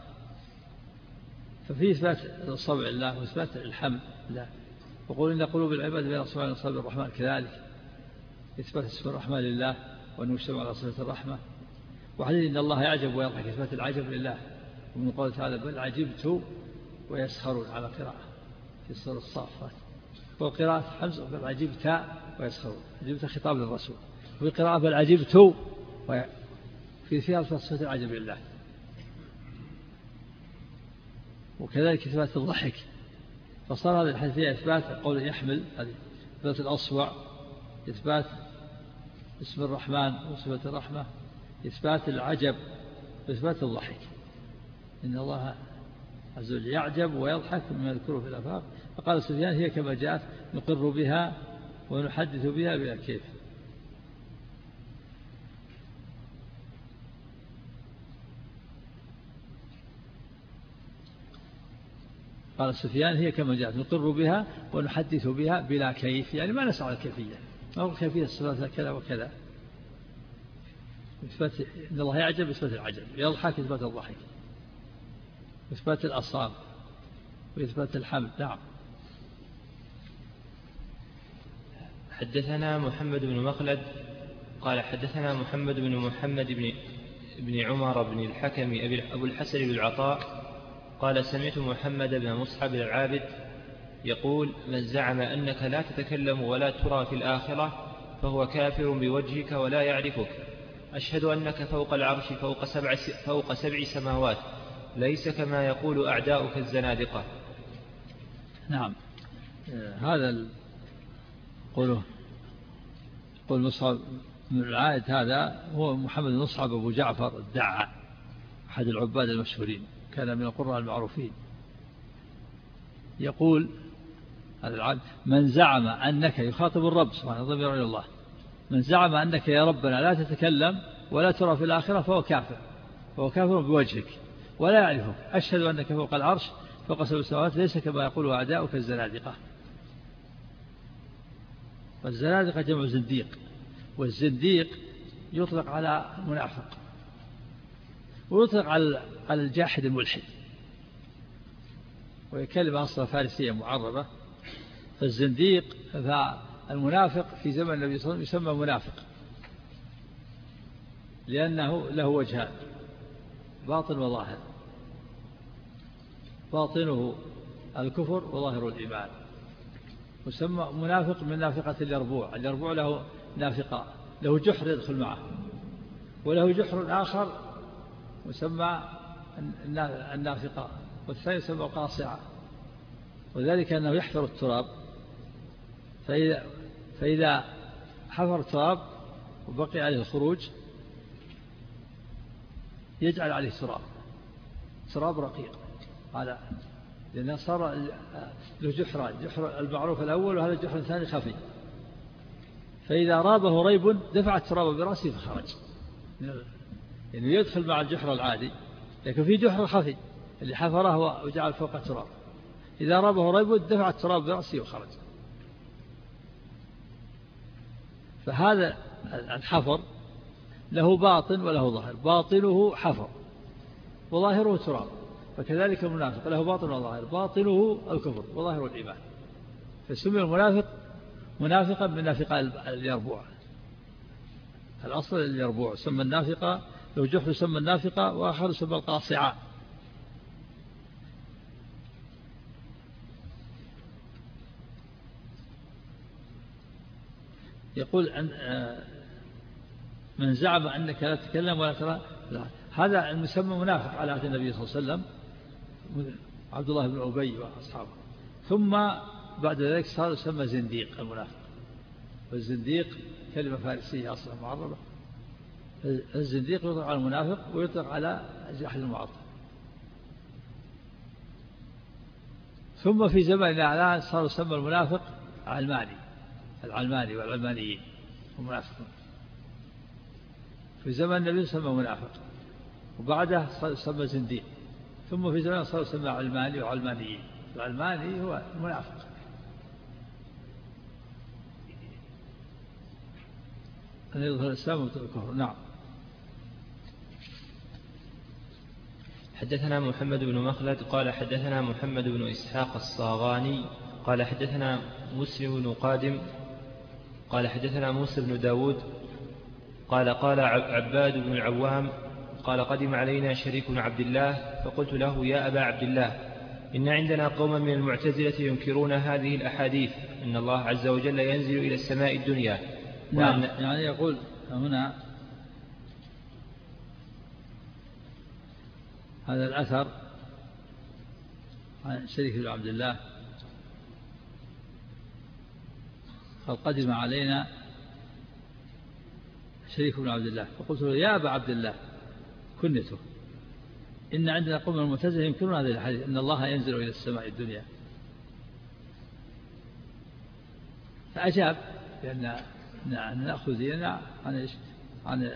[SPEAKER 3] ففي إثبات الصبع الله وإثبات الحمد لا. وقول إن قلوب العباد بين أصبعين من أصابع الرحمن، كذلك إثبات اسم الرحمن لله وأنه يجتمع على صفة الرحمة. وحديث إن الله يعجب ويضحك، إثبات العجب لله. ومن قوله تعالى بل عجبت ويسخرون على قراءة في سورة الصافات، وقراءة حمزة بل عجبت ويسخرون، عجبت خطاب للرسول، وفي قراءة بل عجبت في فيها صفة العجب لله. وكذلك إثبات الضحك، فصار هذا الحديث فيها إثبات قول يحمل، هذه إثبات الأصبع، إثبات اسم الرحمن وصفة الرحمة، إثبات العجب وإثبات الضحك. إن الله عز وجل يعجب ويضحك مما يذكره في الآفاق. فقال سفيان هي كما جاءت نقر بها ونحدث بها بلا كيف. قال سفيان هي كما جاءت نقر بها ونحدث بها بلا كيف، يعني ما نسعى الكيفية، ما هو كيفية الصلاة كذا وكذا، إثبات إن الله يعجب إثبات العجب، يضحك إثبات الضحك، إثبات الأصابع وإثبات الحمد. نعم.
[SPEAKER 2] حدثنا محمد بن مخلد قال حدثنا محمد بن محمد بن بن عمر بن الحكم أبو الحسن بن العطاء قال سمعت محمد بن مصعب العابد يقول من زعم أنك لا تتكلم ولا ترى في الآخرة فهو كافر بوجهك ولا يعرفك. أشهد أنك فوق العرش فوق سبع, فوق سبع سماوات ليس كما يقول أعداؤك الزنادقة.
[SPEAKER 3] نعم. هذا قوله قول مصعب بن العائد هذا هو محمد بن مصعب أبو جعفر الدعاء أحد العباد المشهورين، كان من القراء المعروفين. يقول هذا العبد من زعم أنك، يخاطب الرب سبحانه ضمير إلى الله، من زعم أنك يا ربنا لا تتكلم ولا ترى في الآخرة فهو كافر، فهو كافر بوجهك ولا يعرفك. أشهد أنك فوق العرش فوق سبع سماوات ليس كما يقول أعداؤك الزنادقة. والزنادقة جمع زنديق، والزنديق يطلق على منافق ويطلق على الجاحد الملحد، وهي كلمة أصلا فارسية معربة. فالزنديق فالمنافق في زمن النبي صلى الله عليه وسلم يسمى منافق لأنه له وجهان باطن وظاهر، باطنه الكفر وظاهر الإيمان. يسمى منافق من نافقة اليربوع، اليربوع له نافقة، له جحر يدخل معه، وله جحر آخر يسمى النافقة، والثاني يسمى القاصعة. وذلك أنه يحفر التراب، فإذا, فإذا حفر التراب وبقي عليه الخروج يجعل عليه تراب، تراب رقيق، هذا لأنه صار له جحران، جحر المعروف الأول وهذا الجحر الثاني خفي. فإذا رابه ريب دفع التراب برأسه فخرج، يعني يدخل مع الجحر العادي، لكن في جحر خفي اللي حفره وجعل فوق التراب، إذا رابه ريب دفع التراب برأسه وخرج. فهذا الحفر له باطن وله ظاهر، باطنه حفر وظاهره تراب. فكذلك المنافق له باطن وظاهر، باطنه الكفر وظاهره الإيمان. فسمي المنافق منافقا من نافقة اليربوع، الأصل اليربوع سمى النافقة، لو جحر سمى النافقة، وآخر سمى القاصعة. يقول أن من زعم أنك لا تتكلم ولا ترى، هذا المسمى منافق على عهد النبي صلى الله عليه وسلم عبد الله بن أبي وأصحابه. ثم بعد ذلك صار يسمى زنديق المنافق، والزنديق كلمة فارسية أصلا معربة. الزنديق يطلق على المنافق ويطلق على جاحد المعطل. ثم في زمن الإعلان صار يسمى المنافق علماني، العلماني والعلمانيين المنافقون. في زمن النبي سمى منافق، وبعده صار يسمى زنديق. ثم في زمن صار يسمى علماني وعلمانيين. العلماني هو المنافق. أن يظهر الإسلام ويتركه. نعم.
[SPEAKER 2] حدثنا محمد بن مخلد قال حدثنا محمد بن إسحاق الصاغاني قال حدثنا مسلم بن قادم قال حدثنا موسى بن داود قال قال عباد بن العوام قال قدم علينا شريك بن عبد الله فقلت له يا أبا عبد الله إن عندنا قوما من المعتزلة ينكرون هذه الأحاديث أن الله عز وجل ينزل إلى السماء الدنيا.
[SPEAKER 3] نعم. يعني يقول هنا هذا الأثر عن شريك بن عبد الله قال قدم علينا شريك بن عبد الله فقلت له يا أبا عبد الله كنته إن عندنا قوم من المعتزلة ينكرون هذه الحديث أن الله ينزل إلى السماء الدنيا. فأجاب بأن نأخذ ديننا عن عن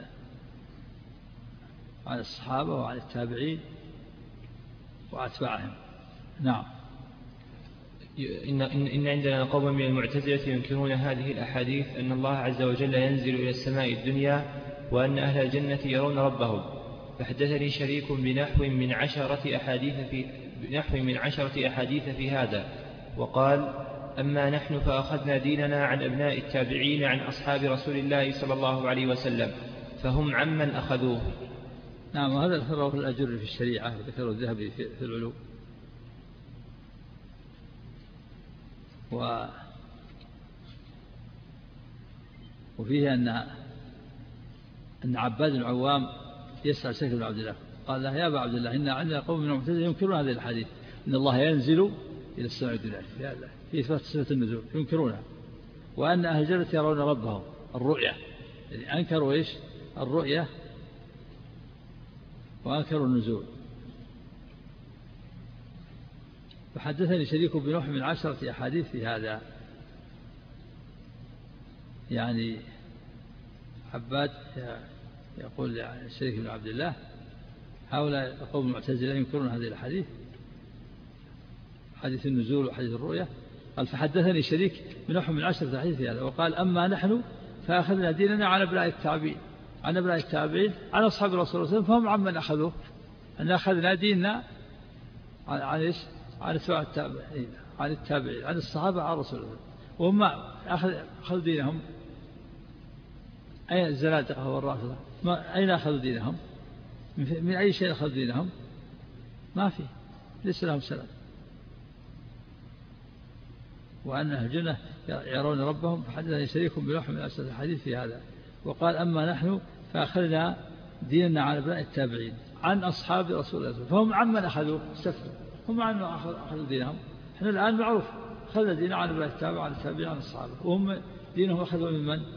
[SPEAKER 3] عن الصحابة وعن التابعين وأتباعهم. نعم.
[SPEAKER 2] إن, إن عندنا قوم من المعتزلة ينكرون هذه الأحاديث أن الله عز وجل ينزل إلى السماء الدنيا وأن أهل الجنة يرون ربهم، فحدثني شريك بنحو من عشرة أحاديث في بنحو من عشرة أحاديث في هذا، وقال: أما نحن فأخذنا ديننا عن أبناء التابعين عن أصحاب رسول الله صلى الله عليه وسلم، فهم عمن أخذوه.
[SPEAKER 3] نعم، وهذا الفرق الأجر في الشريعة ذكره الذهبي في العلوم. و وفيه أن أن عباد العوام يسأل شيخ بن عبد الله قال له: يا أبا عبد الله، إن عندنا قوم من المعتزلة ينكرون هذه الحديث إن الله ينزل إلى السماء الدنيا في إثبات صفة النزول، ينكرونها، وأن أهل الجنة يرون ربهم الرؤية، يعني أنكروا إيش؟ الرؤية وأنكروا النزول. فحدثني شريك بنوح من عشرة أحاديث في هذا، يعني عباد يقول الشريك بن عبد الله: هؤلاء قوم المعتزلة ينكرون هذه الحديث، حديث النزول وحديث الرؤية. قال: فحدثني شريك بنوح من عشرة أحاديث في هذا، وقال: أما نحن فأخذنا ديننا عن أبناء التابعين عن أبناء التابعين عن أصحاب الرسول صلى الله عليه وسلم، فهم عمن أخذوه، أن أخذنا ديننا عن عن إيش؟ عن أتباع التابعين عن التابعين عن الصحابة عن رسول الله، وهم أخذ أخذ دينهم. أين الزنادقة والرافضة؟ ما أين أخذوا دينهم؟ من أي شيء أخذوا دينهم؟ ما في، ليس لهم سلام. وأن أهل الجنة يرون ربهم. فحدثني شريك بنوح من عشرة الحديث في هذا، وقال: أما نحن فأخذنا ديننا عن أبناء التابعين عن أصحاب رسول الله، فهم عمن أخذوا استفدوا، هم عن أخذوا دينهم. إحنا الآن معروف أخذنا ديننا عن أبناء التابعين عن التابعين عن الصحابة، وهم دينهم أخذوا من من؟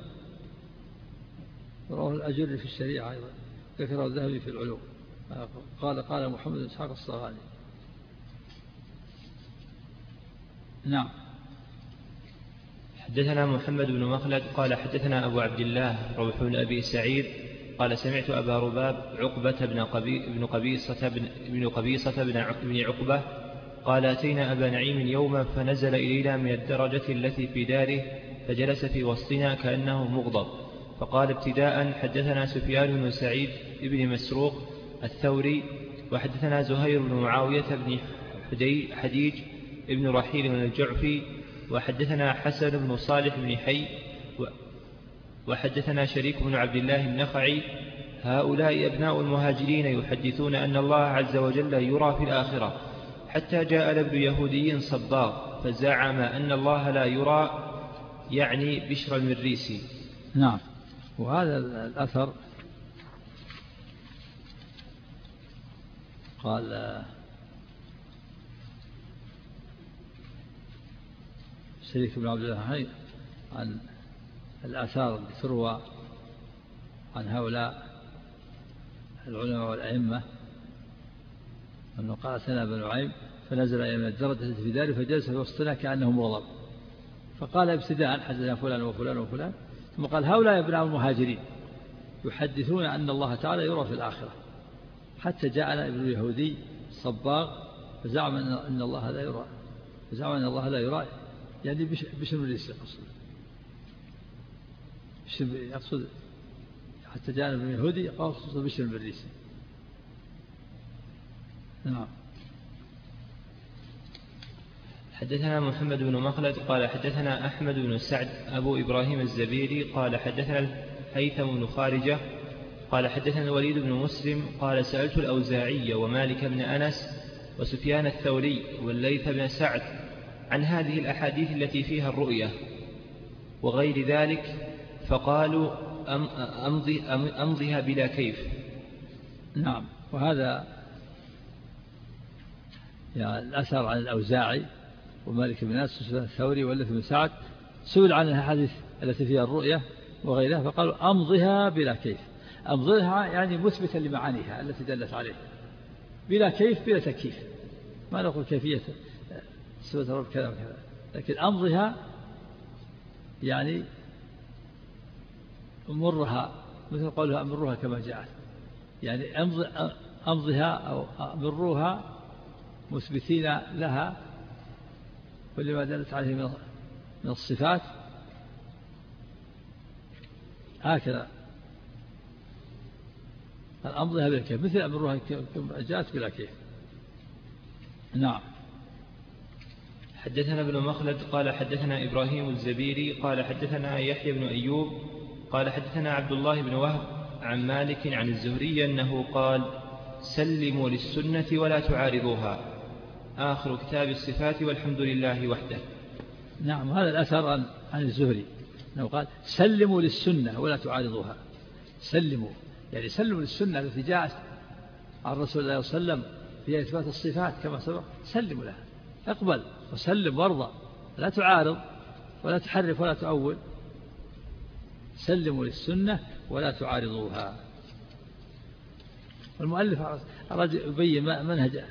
[SPEAKER 3] رواه الأجر في الشريعة أيضا، ذكره الذهبي في العلوم. قال قال محمد بن إسحاق الصغاني. نعم.
[SPEAKER 2] حدثنا محمد بن مخلد قال حدثنا أبو عبد الله روح بن أبي سعيد قال: سمعت أبا رباب عقبة بن, قبي بن قبيصة بن, بن قبيصة بن عقبة قال: أتينا أبا نعيم يوما فنزل إلينا من الدرجة التي في داره، فجلس في وسطنا كأنه مغضب، فقال ابتداء: حدثنا سفيان بن سعيد بن مسروق الثوري، وحدثنا زهير بن معاوية بن حديج ابن رحيل من الجعفي، وحدثنا حسن بن صالح بن حي، وحدثنا شريك بن عبد الله النخعي: هؤلاء أبناء المهاجرين يحدثون أن الله عز وجل يرى في الآخرة، حتى جاء ابن يهودي صباغ فزعم أن الله لا يرى، يعني بشر المريسي.
[SPEAKER 3] نعم. وهذا الأثر قال شريك بن عبد الله عن الآثار التي تروى عن هؤلاء العلماء والأئمة أنه قال: أتانا أبا نعيم فنزل إلى من الدرجة التي في داره، فجلس في وسطنا كأنه مغضب، فقال ابتداء: حدثنا فلان وفلان وفلان، ثم قال: هؤلاء ابناء المهاجرين يحدثون أن الله تعالى يرى في الآخرة، حتى جاءنا ابن يهودي صباغ فزعم أن الله لا يرى، فزعم أن الله لا يرى، يعني بشر المريسي يقصد، حتى جاءنا ابن يهودي قال خصوصا بشر المريسي. نعم.
[SPEAKER 2] حدثنا محمد بن مخلد قال حدثنا أحمد بن سعد أبو إبراهيم الزبيري قال حدثنا الهيثم بن خارجة قال حدثنا الوليد بن مسلم قال: سألت الأوزاعي ومالك بن أنس وسفيان الثوري والليث بن سعد عن هذه الأحاديث التي فيها الرؤية وغير ذلك، فقالوا: أمضي أمضيها بلا كيف.
[SPEAKER 3] نعم. وهذا يعني الأثر عن الأوزاعي ومالك بن أنس وسفيان الثوري والليث بن سعد، سئل عن الأحاديث التي فيها الرؤية وغيرها، فقالوا: أمضيها بلا كيف. أمضيها يعني مثبتا لمعانيها التي دلت عليه، بلا كيف بلا تكييف، ما نقول كيفية صفة الرب كذا وكذا، لكن أمضها يعني أمرها، مثل قولها أمرها كما جاءت، يعني أمضها أو أمروها مثبتين لها ولما دلت عليه من الصفات هكذا الأمر بلا كيف، مثل أمرها جاءت بلا كيف. نعم.
[SPEAKER 2] حدثنا ابن مخلد قال حدثنا إبراهيم الزبيري قال حدثنا يحيى بن أيوب قال حدثنا عبد الله بن وهب عن مالك عن الزهري أنه قال سلموا للسنة ولا تعارضوها. آخر كتاب الصفات والحمد لله وحده.
[SPEAKER 3] نعم. هذا الأثر عن, عن الزهري أنه قال سلموا للسنة ولا تعارضوها. سلموا يعني سلموا للسنة التي جاءت عن رسول الله صلى الله عليه وسلم في إثبات الصفات كما سبق، سلموا لها، اقبل وسلم وارضى، لا تعارض ولا تحرف ولا تؤول. سلموا للسنة ولا تعارضوها. المؤلف أراد يبين منهج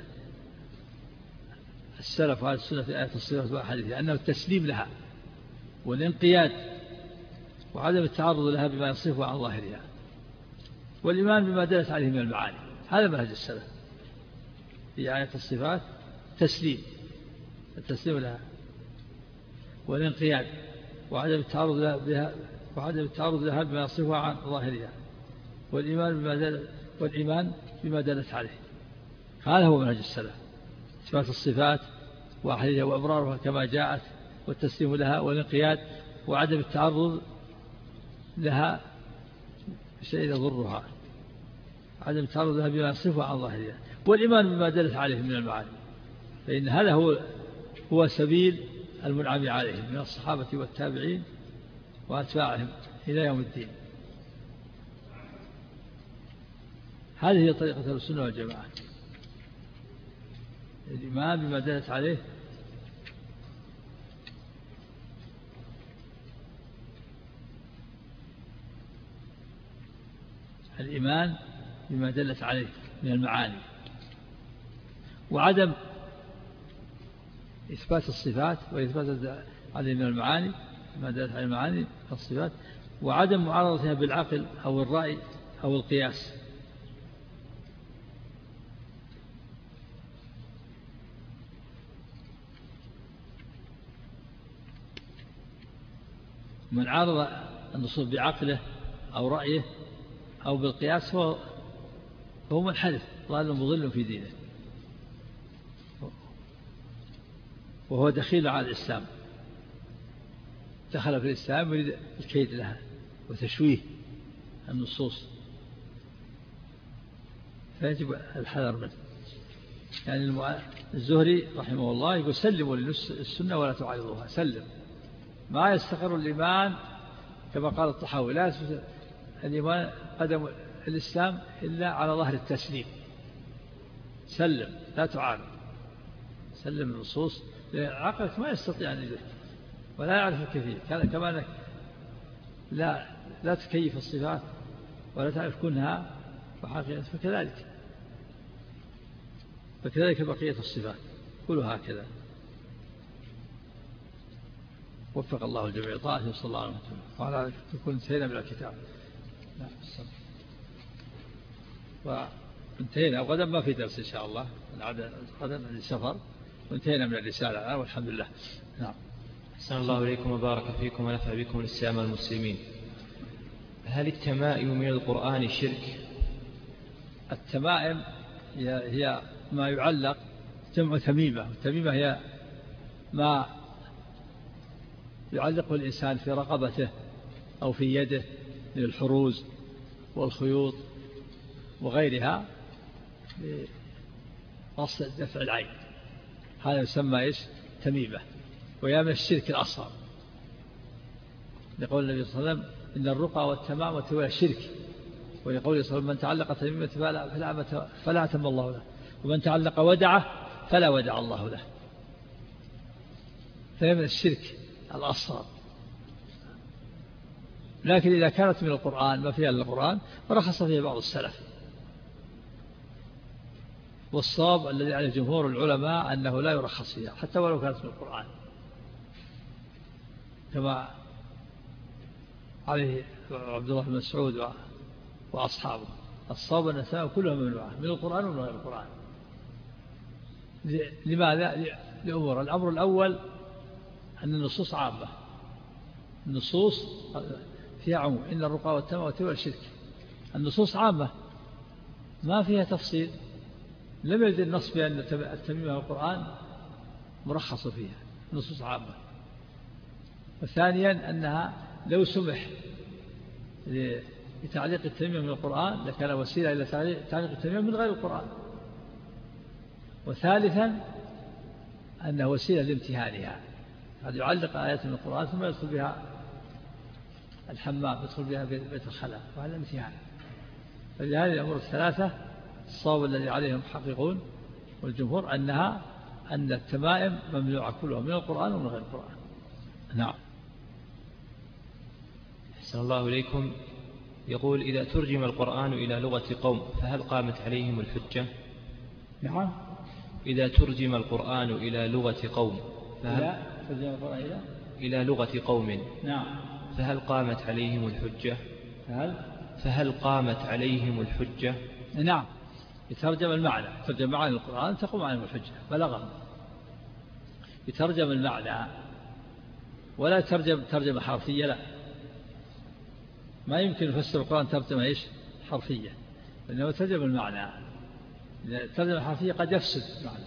[SPEAKER 3] السلف وهذه السنة في آيات الصفات وأحاديثها، أنه التسليم لها والانقياد وعدم التعرض لها بما يصفها عن ظاهرها، والإيمان بما دلت عليه من المعاني. هذا منهج السلف في آيات الصفات، تسليم التسليم لها والانقياد وعدم التعرض لها وعدم التعرض لها بما يصفها عن ظاهرها، والإيمان بما دلت والإيمان بما دلت عليه. هذا هو منهج السلف، إثبات الصفات وأحاديثها وإبرارها كما جاءت، والتسليم لها والانقياد وعدم التعرض لها بشيء يضرها، عدم التعرض لها بما يصفها عن ظاهرها، والإيمان بما دلت عليه من المعاني. فإن هذا هو هو سبيل المنعم عليهم من الصحابة والتابعين وأتباعهم إلى يوم الدين. هذه هي طريقة السنة والجماعة، الإيمان بما دلت عليه الإيمان بما دلت عليه من المعاني، وعدم إثبات الصفات وإثبات عليه من المعاني ما دلت عليه المعاني الصفات، وعدم معارضتها بالعقل أو الرأي أو القياس. من عارض النصوص بعقله أو رأيه أو بالقياس هو هو منحرف ضال مضل في دينه، وهو دخيل على الإسلام، دخل في الإسلام يريد الكيد لها وتشويه النصوص، فيجب الحذر منه. يعني الزهري رحمه الله يقول سلموا للسنة ولا تعارضوها. سلم، ما يستقر الإيمان كما قال الطحاوي، لا يثبت الإيمان قدم الإسلام إلا على ظهر التسليم. سلم لا تعارض، سلم النصوص، عقلك ما يستطيع أن يدرك ولا يعرف الكثير، كما أنك لا لا تكيف الصفات ولا تعرف كنها وحقيقة، فكذلك فكذلك بقية الصفات كلها هكذا. وفق الله الجميع طاعته صلى الله عليه وسلم، وعلى ذلك تكون انتهينا من الكتاب. وانتهينا، وغدا ما في درس إن شاء الله، غدا لسفر، وانتهينا من الرسالة الآن والحمد لله. نعم.
[SPEAKER 2] أحسن الله إليكم وبارك فيكم ونفع بكم الإسلام والمسلمين. هل التمائم من القرآن شرك؟
[SPEAKER 3] التمائم هي ما يعلق، جمع تميمة، والتميمة هي ما يعلقه الإنسان في رقبته أو في يده من الحروز والخيوط وغيرها لقصد دفع العين. هذا يسمى إيش؟ تميمة، ويا من الشرك الأصغر، لقول النبي صلى الله عليه وسلم إن الرقى والتمامة هو شرك، ولقول صلى الله عليه وسلم من تعلق تميمة فلا, فلا أتم الله له، ومن تعلق ودعه فلا ودع الله له. فهي من الشرك الأصغر، لكن إذا كانت من القرآن ما فيها إلا القرآن فرخص فيها بعض السلف، والصواب الذي عليه جمهور العلماء أنه لا يرخص فيها حتى ولو كانت من القرآن، كما عليه عبد الله بن مسعود وأصحابه. الصواب أن السلام كلهم من القرآن ومن غير القرآن. لماذا؟ لأمور. الأمر الأول أن النصوص عامة، النصوص فيها عموم، إن الرقى والتمى والتبع الشرك، النصوص عامة ما فيها تفصيل، لم يرد النص بأن التميمة والقرآن مرخص فيها، نصوص عامة. وثانيا أنها لو سمح لتعليق التميمة من القرآن لكان وسيلة إلى تعليق التميمة من غير القرآن. وثالثا أنه وسيلة لامتهانها، قد يعلق آيات من القرآن ثم يدخل بها الحمام، يدخل بها بيت الخلاء، وهذا امتهان. فلهذه الأمور الثلاثة الصواب الذي عليهم محققون والجمهور أنها أن التمائم ممنوعة كلها من القرآن ومن غير القرآن. نعم.
[SPEAKER 2] أحسن الله إليكم. يقول إذا ترجم القرآن إلى لغة قوم فهل قامت عليهم الحجة؟
[SPEAKER 3] نعم.
[SPEAKER 2] إذا ترجم القرآن إلى لغة قوم فهل
[SPEAKER 3] ترجم القرآن إلى
[SPEAKER 2] إلى لغة قوم
[SPEAKER 3] نعم
[SPEAKER 2] فهل قامت عليهم الحجة؟
[SPEAKER 3] فهل
[SPEAKER 2] فهل قامت عليهم الحجة؟
[SPEAKER 3] نعم. يترجم المعنى، يترجم معنى القرآن تقوم عليهم الحجة بلغهم. يترجم المعنى ولا ترجم ترجمة حرفية، لا، ما يمكن يفسر القرآن ترجمة إيش حرفية، إنما ترجم المعنى. الترجمة الحرفية قد يفسد المعنى.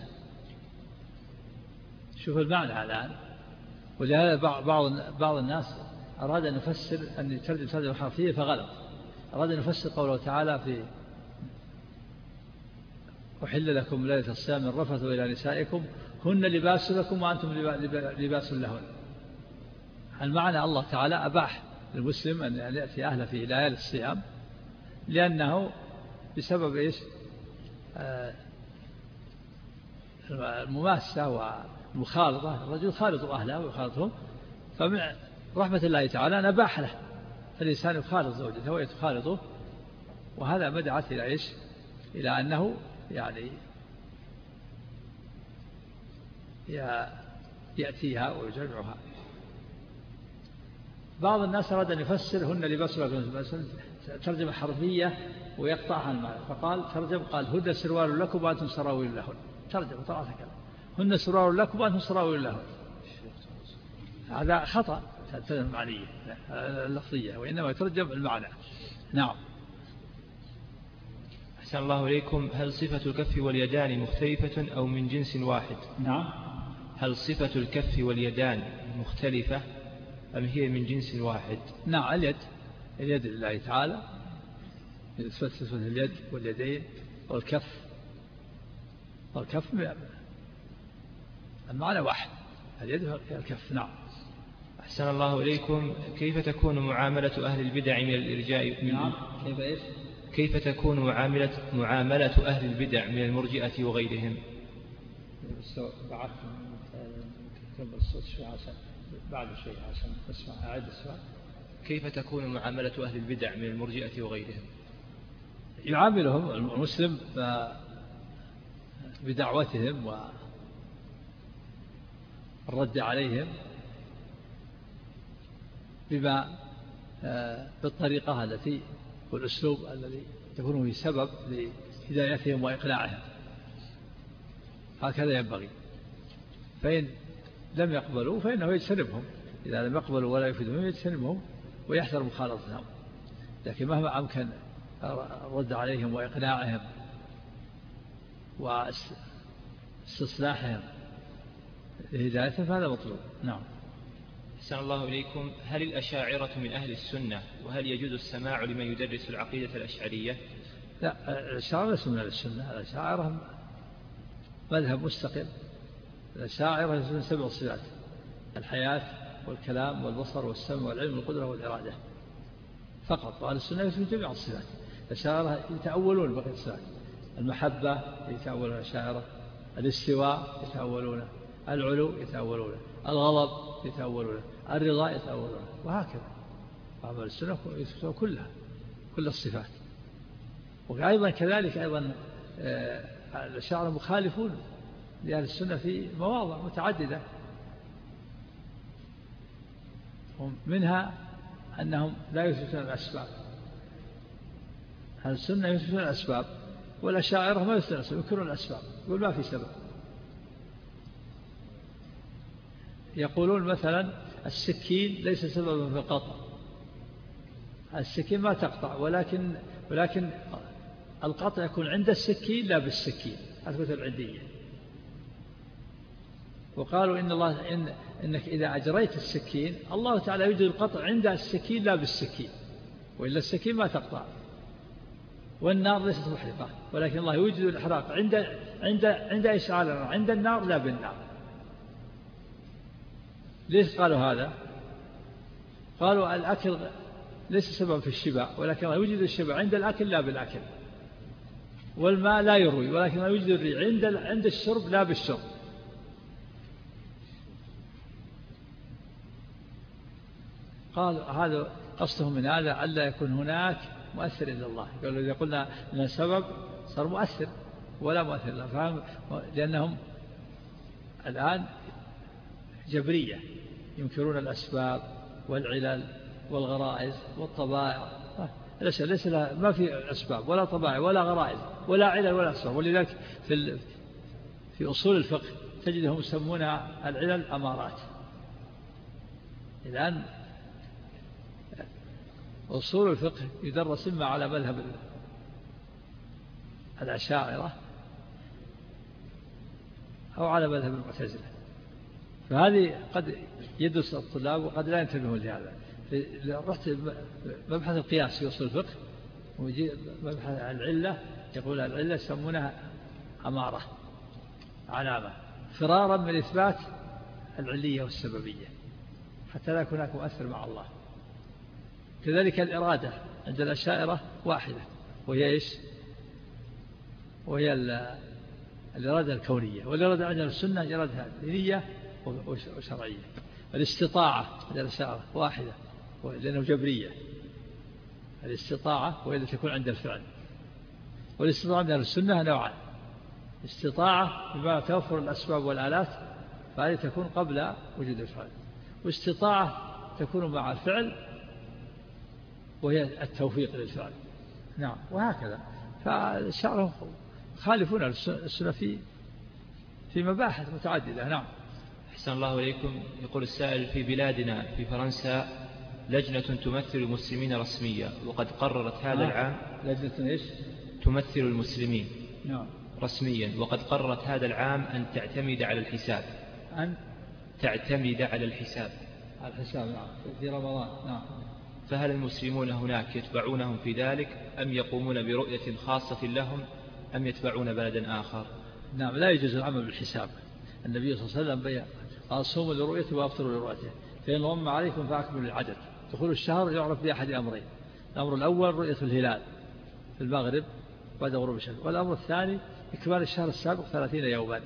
[SPEAKER 3] شوف المعنى الآن، ولهذا بعض بعض الناس أراد أن يفسر أن يترجم ترجمة حرفية فغلط. أراد أن يفسر قوله تعالى في أحل لكم ليلة الصيام الرفث إلى نسائكم هن لباس لكم وأنتم لباس لهن. المعنى الله تعالى أباح للمسلم أن يأتي أهله في ليالي الصيام لأنه بسبب إيش المماسة والمخالطة، الرجل خالط أهله ويخالطهم، فمن رحمة الله تعالى أن أباح له الإنسان يخالط زوجته ويتخالطه، وهذا مدعت إلى إيش إلى أنه يعني يأتيها ويجمعها. بعض الناس أراد أن يفسر هن لباس لكم ترجمة حرفية ويقطعها المعنى، فقال ترجم قال هن سروال لكم وأنتم سراويل لهن، ترجم طلعت كلام هن سروال لكم وأنتم سراويل لهن. هذا خطأ الترجمة المعنية اللفظية، وإنما يترجم المعنى. نعم.
[SPEAKER 2] أحسن الله إليكم. هل صفة الكف واليدان مختلفة أو من جنس واحد؟
[SPEAKER 3] نعم. هل
[SPEAKER 2] صفة الكف واليدان مختلفة أم هي من جنس واحد؟
[SPEAKER 3] نعم. اليد اليد لله تعالى، صفة اليد واليدين والكف، والكف المعنى واحد، اليد والكف. نعم.
[SPEAKER 2] أحسن الله إليكم. كيف تكون معاملة أهل البدع من الإرجاء؟
[SPEAKER 3] نعم. كيف إيش؟
[SPEAKER 2] كيف تكون معاملة معاملة أهل البدع من المرجئة وغيرهم؟
[SPEAKER 3] بعد الصوت شوي عشان بعد شوي عشان اسمع أعد السؤال.
[SPEAKER 2] كيف تكون معاملة أهل البدع من المرجئة وغيرهم؟
[SPEAKER 3] يعاملهم المسلم بدعوتهم والرد عليهم بما بالطريقة التي والأسلوب الذي يكون فيه سبب لهدايتهم وإقناعهم، هكذا ينبغي. فإن لم يقبلوا فإنه يجتنبهم، إذا لم يقبلوا ولا يفيدهم يجتنبهم ويحذر مخالطتهم. لكن مهما أمكن الرد عليهم وإقناعهم واستصلاحهم لهدايتهم فهذا مطلوب. نعم.
[SPEAKER 2] أحسن الله إليكم. هل الأشاعرة من أهل السنة؟ وهل يجوز السماع لمن يدرس العقيدة الأشعرية؟
[SPEAKER 3] لا، الأشاعرة ليسوا من أهل السنة، الأشاعرة مذهب مستقل. الأشاعرة يثبتون سبع صفات: الحياة والكلام والبصر والسمع والعلم والقدرة والإرادة فقط، وأهل السنة يثبتون جميع الصفات. الأشاعرة يتأولون بقية الصفات: المحبة يتأولون الأشاعرة، الاستواء يتأولون، العلو يتأولون، الغضب يتأولون، الرضا يتأولون، وهكذا. أهل السنة يثبتون كلها كل الصفات. وأيضا كذلك أيضا الأشاعرة مخالفون لأهل السنة في مواضع متعددة، منها أنهم لا يثبتون الأسباب. أهل السنة يثبتون الأسباب، والأشاعرة ما يثبتون الأسباب، ينكرون الأسباب، يقول ما في سبب. يقولون مثلا السكين ليس سببا في القطع، السكين ما تقطع، ولكن ولكن القطع يكون عند السكين لا بالسكين، هذا مثل العندية. وقالوا إن الله إن إنك إذا أجريت السكين الله تعالى يوجد القطع عند السكين لا بالسكين، وإلا السكين ما تقطع. والنار ليست محرقة، ولكن الله يوجد الإحراق عند عند عند إشعال النار، عند النار لا بالنار. ليش قالوا هذا؟ قالوا الأكل ليس سبب في الشبع، ولكن الله يوجد الشبع عند الأكل لا بالأكل. والماء لا يروي، ولكن الله يوجد الري عند عند الشرب لا بالشرب. قال هذا قصدهم من هذا ألا يكون هناك مؤثر إلا الله. قالوا إذا قلنا أن السبب صار مؤثر ولا مؤثر إلا فهم، لأنهم الآن جبرية ينكرون الأسباب والعلل والغرائز والطبائع. ليس ليس ما في أسباب ولا طبائع ولا غرائز ولا علل ولا أسباب. ولذلك في في أصول الفقه تجدهم يسمونها العلل أمارات. الآن أصول الفقه يدرس إما على مذهب الأشاعرة أو على مذهب المعتزلة، فهذه قد يدرس الطلاب وقد لا ينتبهون لهذا. رحت مبحث القياس في أصول الفقه ويجي مبحث العلة، يقول العلة يسمونها أمارة، علامة، فرارا من إثبات العلية والسببية حتى لا يكون هناك مؤثر مع الله. كذلك الإرادة عند الأشاعرة واحدة، وهي إيش؟ وهي الإرادة الكونية. والإرادة عند السنة إرادة دينية وشرعية. الاستطاعة عند الأشاعرة واحدة لأنه جبرية، الاستطاعة وهي تكون عند الفعل. والاستطاعة عند السنة نوعان: استطاعة بما توفر الأسباب والآلات فهذه تكون قبل وجود الفعل، واستطاعة تكون مع الفعل وهي التوفيق للفعل. نعم، وهكذا. فالشعر خالفون السنة في في مباحث متعددة. نعم.
[SPEAKER 2] أحسن الله إليكم. يقول السائل: في بلادنا في فرنسا لجنة تمثل المسلمين رسميا، وقد قررت هذا آه. العام
[SPEAKER 3] لجنة إيش؟
[SPEAKER 2] تمثل المسلمين
[SPEAKER 3] نعم.
[SPEAKER 2] رسميا، وقد قررت هذا العام أن تعتمد على الحساب.
[SPEAKER 3] أن
[SPEAKER 2] تعتمد على الحساب.
[SPEAKER 3] على الحساب، نعم، في رمضان. نعم.
[SPEAKER 2] فهل المسلمون هناك يتبعونهم في ذلك، أم يقومون برؤية خاصة لهم، أم يتبعون بلدا آخر؟
[SPEAKER 3] نعم، لا يجوز العمل بالحساب. النبي صلى الله عليه وسلم بيّن: صوموا لرؤيته وافطروا لرؤيته، فإن غم عليكم فأكملوا العدد. دخول الشهر يعرف بأحد أمرين: الأمر الأول رؤية الهلال في المغرب بعد غروب الشمس، والأمر الثاني إكمال الشهر السابق ثلاثين يوما.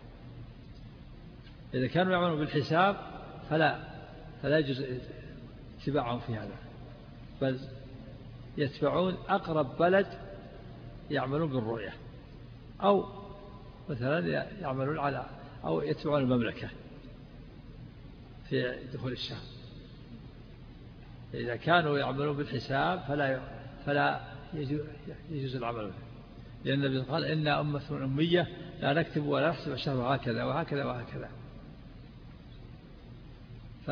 [SPEAKER 3] إذا كانوا يعملون بالحساب فلا فلا يجوز اتباعهم في هذا، بل يتبعون أقرب بلد يعملون بالرؤية، أو مثلا يعملون على أو يتبعون المملكة في دخول الشهر. إذا كانوا يعملون بالحساب فلا فلا يجوز العمل به، لأن النبي قال: إن أمة أمية لا نكتب ولا نحسب الشهر هكذا وهكذا وهكذا. ف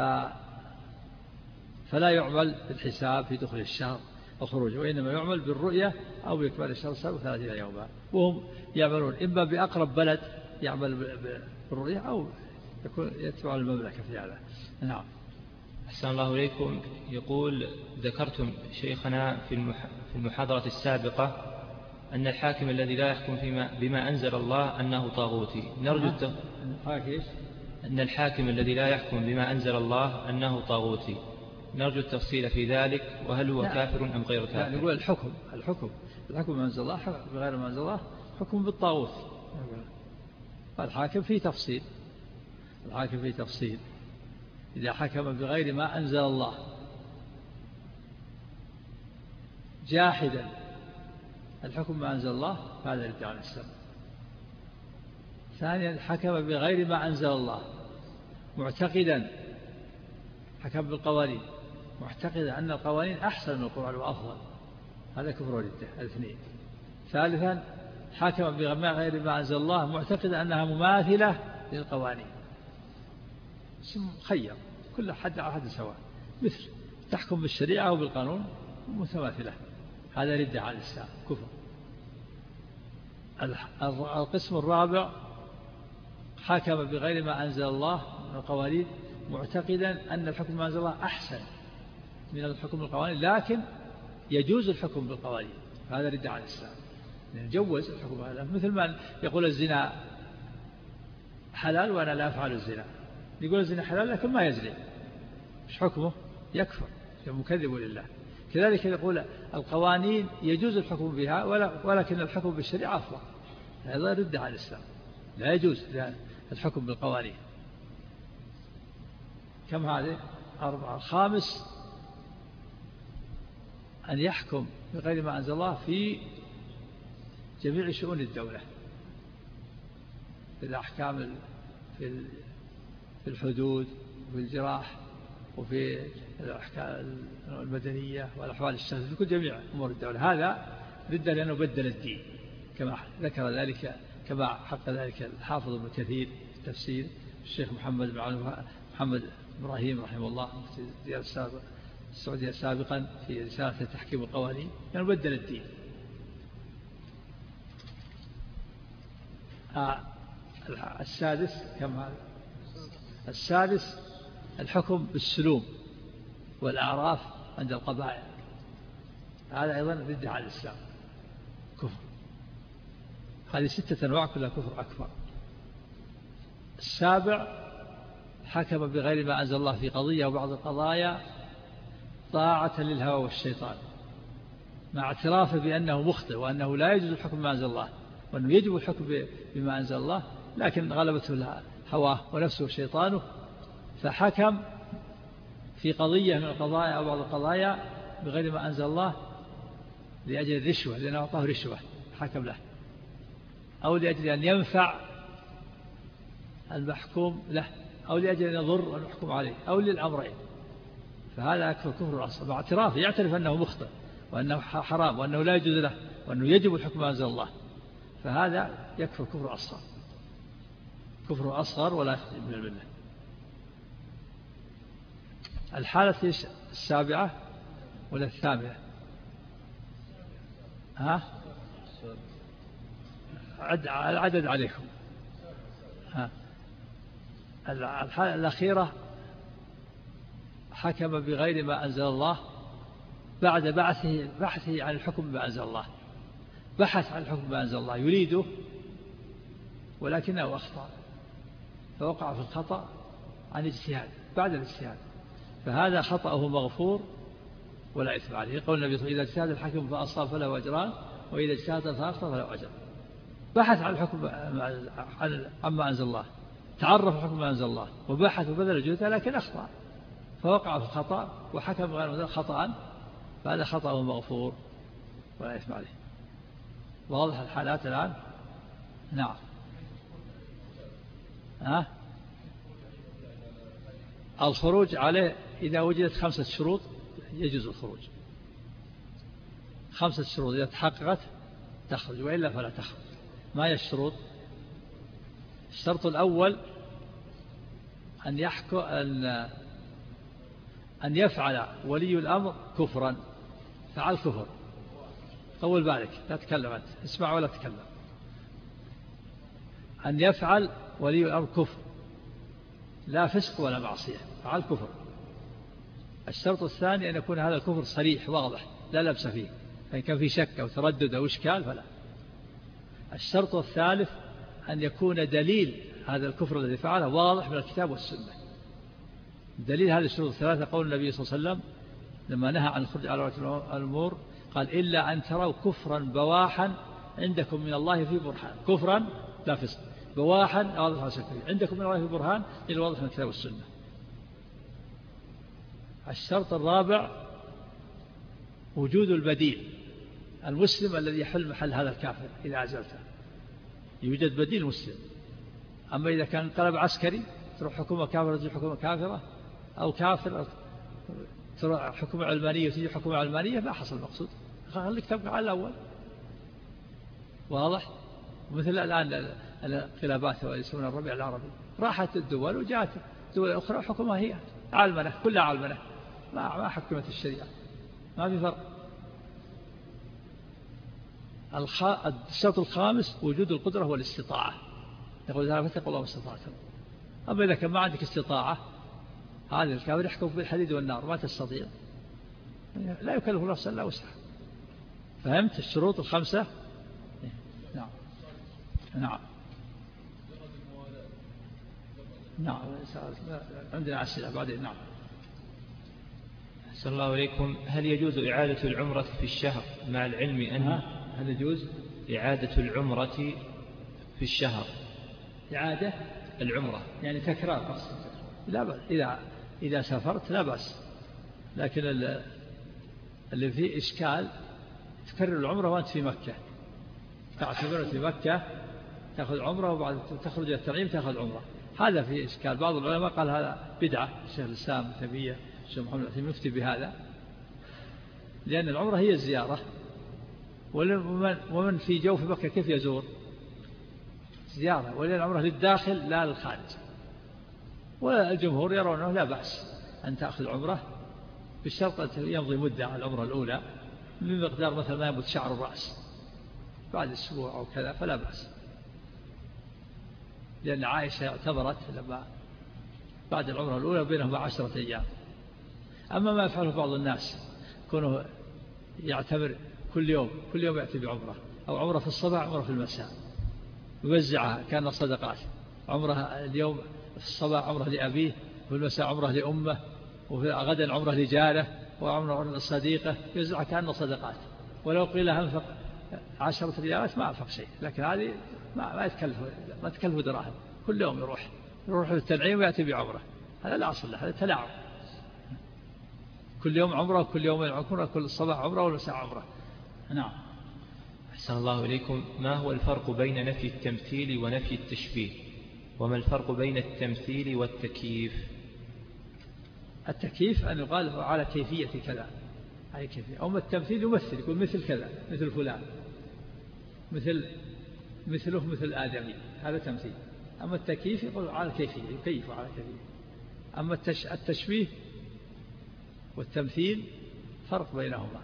[SPEAKER 3] فلا يعمل بالحساب في دخول الشهر وخروجه، وإنما يعمل بالرؤية أو بإكمال الشهر السابق ثلاثين يوما. وهم يعملون إما بأقرب بلد يعمل بالرؤية أو يكون يتبع المملكة في هذا. نعم.
[SPEAKER 2] أحسن الله إليكم. يقول: ذكرتم شيخنا في المحاضرة السابقة أن الحاكم الذي لا يحكم فيما بما أنزل الله أنه طاغوتي. نرجو التف... أن الحاكم الذي لا يحكم بما أنزل الله أنه طاغوتي. نرجو التفصيل في ذلك، وهل هو لا. كافر أم غير كافر؟
[SPEAKER 3] يعني نقول الحكم الحكم الحكم بما أنزل الله بغير ما أنزل الله حكم بالطاغوت. الحاكم فيه تفصيل الحاكم فيه تفصيل إذا حكم بغير ما أنزل الله جاحدا الحكم ما أنزل الله هذا يرجع عن السلام. ثانيا حكم بغير ما أنزل الله معتقدا، حكم بالقوانين معتقدا أن القوانين أحسن من القرآن وأفضل، هذا كفر ردة. الاثنين. ثالثا حكم بغير ما أنزل الله معتقدا أنها مماثلة للقوانين، اسم مخير، كل حد على حد سواء، مثل تحكم بالشريعة وبالقانون متماثلة، هذا ردة على الإسلام كفر. القسم الرابع حكم بغير ما أنزل الله من القوانين معتقدا أن الحكم ما أنزل الله أحسن من الحكم بالقوانين، لكن يجوز الحكم بالقوانين، هذا ردة على الإسلام، يجوز الحكم بالقوانين. مثل ما يقول الزنا حلال وأنا لا أفعل الزنا، يقول الزنا حلال لكن ما يزني، مش حكمه؟ يكفر، مكذب لله. كذلك يقول القوانين يجوز الحكم بها ولكن الحكم بالشريعة أفضل، هذا ردة على الإسلام، لا يجوز الحكم بالقوانين. كم هذه؟ أربعة. الخامس أن يحكم بغير ما أنزل الله في جميع شؤون الدولة، في الأحكام، في الحدود وفي الجراح وفي الأحكام المدنية والأحوال الشخصية، في كل جميع أمور الدولة. هذا ردة لأنه بدل الدين، كما ذكر ذلك، كما حق ذلك الحافظ ابن كثير في تفسير الشيخ محمد بن محمد إبراهيم رحمه الله في السعودية سابقا في رسالة تحكيم القوانين، لأنه بدل الدين. آه السادس كم هذا؟ السادس الحكم بالسلوم والأعراف عند القبائل، هذا أيضا ردة على الإسلام كفر. هذه ستة أنواع كلها كفر أكبر. السابع حكم بغير ما أنزل الله في قضية وبعض القضايا طاعة للهوى والشيطان، مع اعترافه بأنه مخطئ وأنه لا يجوز الحكم بما أنزل الله وأنه يجب الحكم بما أنزل الله، لكن غلبته هواه ونفسه وشيطانه، فحكم في قضية من القضايا أو بعض القضايا بغير ما أنزل الله لأجل الرشوة، لأنه أعطاه رشوة حكم له، أو لأجل أن ينفع المحكوم له، أو لأجل أن يضر المحكوم عليه، أو للأمرين، فهذا أكثر كفر أصلا، مع اعترافه يعترف أنه مخطئ وأنه حرام وأنه لا يجوز له وأنه يجب الحكم بما أنزل الله، فهذا يكفر كفر أصغر، كفر أصغر ولا يخرج من الملة. الحالة السابعة ولا الثامنة؟ ها؟ العدد عليكم. ها؟ الحالة الأخيرة حكم بغير ما أنزل الله بعد بعثه بحثه عن الحكم بما أنزل الله، بحث عن الحكم بما أنزل الله يريده ولكنه أخطأ، فوقع في الخطأ عن اجتهاد بعد الاجتهاد، فهذا خطأه مغفور ولا إثم عليه. يقول النبي صلى الله عليه وسلم: إذا اجتهد الحكم فأصاب فله أجران وإذا اجتهد فأخطأ فله أجر. بحث عن الحكم عما أنزل الله، تعرف الحكم ما أنزل الله وبحث وبذل جهده، لكن أخطأ فوقع في الخطأ وحكم غير خطأ، فهذا خطأه مغفور ولا إثم عليه. واضح الحالات الآن؟ نعم. ها؟ الخروج عليه إذا وجدت خمسة شروط يجوز الخروج، خمسة شروط إذا تحققت تخرج، وإلا فلا تخرج. ما هي الشروط؟ الشرط الأول أن يحكم أن أن يفعل ولي الأمر كفرا، فعل كفر، طول بالك لا تتكلم أنت، اسمع ولا تتكلم. أن يفعل ولي الأمر كفر لا فسق ولا معصية، فعل كفر. الشرط الثاني أن يكون هذا الكفر صريح واضح لا لبس فيه، فإن كان في شك أو تردد أو إشكال فلا. الشرط الثالث أن يكون دليل هذا الكفر الذي فعله واضح من الكتاب والسنة. دليل هذه الشروط الثلاثة قول النبي صلى الله عليه وسلم لما نهى عن الخروج على ولاة الأمور، قال: إلا أن تروا كفرا بواحا عندكم من الله في برهان، كفرا لا فسق، بواحا واضح على شكله عندكم من الله في برهان، إلا واضح من الكتاب والسنة. الشرط الرابع وجود البديل، المسلم الذي يحل محل هذا الكافر إذا عزلته، يوجد بديل مسلم. أما إذا كان انقلب عسكري تروح حكومة كافرة تجي حكومة كافرة، أو كافر تروح حكومة علمانية وتجي حكومة علمانية، ما حصل المقصود، خليك تبقى على الأول. واضح؟ مثل الآن الانقلابات يسمونها الربيع العربي، راحت الدول وجاءت الدول الأخرى حكمها هي علمنة، كلها علمنة، ما ما حكمت الشريعة، ما في فرق. الشرط الخامس وجود القدرة والاستطاعة، يقول تعالى فاتقوا الله ما استطعتم. أما إذا كان ما عندك استطاعة هذا الكافر يحكم بالحديد والنار، ما تستطيع، لا يكلف نفسا إلا وسعها. فهمت الشروط الخمسة؟ نعم نعم نعم عندنا أسئلة بعدين. نعم.
[SPEAKER 2] أحسن الله إليكم. هل يجوز إعادة العمرة في الشهر مع العلم أن
[SPEAKER 3] هل يجوز
[SPEAKER 2] إعادة العمرة في الشهر؟
[SPEAKER 3] إعادة
[SPEAKER 2] العمرة
[SPEAKER 3] يعني تكرار؟ لا بأس، إذا إذا سافرت لا بأس، لكن اللي فيه إشكال تكرر العمرة وأنت في مكة، تعتبر في مكة تأخذ عمرة وبعد تخرج إلى التنعيم تأخذ عمرة، هذا فيه إشكال. بعض العلماء قال هذا بدعة، الشيخ الإسلام ابن تيمية الشيخ محمد العثيمين يفتي بهذا، لأن العمرة هي الزيارة، ومن في جوف مكة كيف يزور؟ زيارة، ولأن العمرة للداخل لا للخارج. والجمهور يرونه لا بأس أن تأخذ عمرة بالشرط أن يمضي مدة على العمرة الأولى من مقدار مثلا ما ينبت شعر الرأس بعد أسبوع أو كذا فلا بأس، لأن عائشة اعتبرت لما بعد العمرة الأولى بينهما عشرة أيام. أما ما يفعله بعض الناس كونه يعتبر كل يوم كل يوم يأتي بعمرة، أو عمرة في الصباح عمرة في المساء، يوزعها كأنها صدقات، عمرة اليوم في الصباح عمرة لأبيه، وفي المساء عمرة لأمه، وفي غدا عمرة لجاره، وعمرة لصديقه، يوزعها كأنها صدقات. ولو قيل أنفق عشرة ريالات ما أنفق شيء، لكن هذه ما ما يتكلف ما تكلف دراهم، كل يوم يروح يروح للتنعيم ويأتي بعمرة، هذا لا أصل له، هذا تلاعب. كل يوم عمرة وكل يوم عمرة، كل الصباح عمرة والمساء عمرة. نعم.
[SPEAKER 2] أحسن الله إليكم. ما هو الفرق بين نفي التمثيل ونفي التشبيه؟ وما الفرق بين التمثيل والتكييف؟
[SPEAKER 3] التكييف أن يقال على كيفية كذا، على كيفية. أما التمثيل يمثل، يقول مثل كذا، مثل فلان، مثل مثله مثل آدمي، هذا تمثيل. أما التكييف يقول على الكيفية، يكيف على كيفية. أما التشبيه والتمثيل فرق بينهما.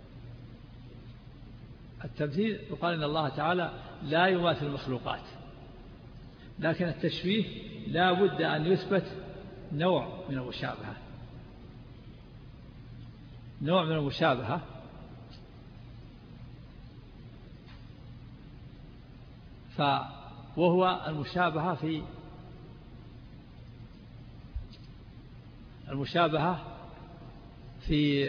[SPEAKER 3] التمثيل يقال إن الله تعالى لا يماثل المخلوقات، لكن التشبيه لا بد أن يثبت نوع من المشابهة، نوع من المشابهة. ف وهو المشابهة في المشابهة في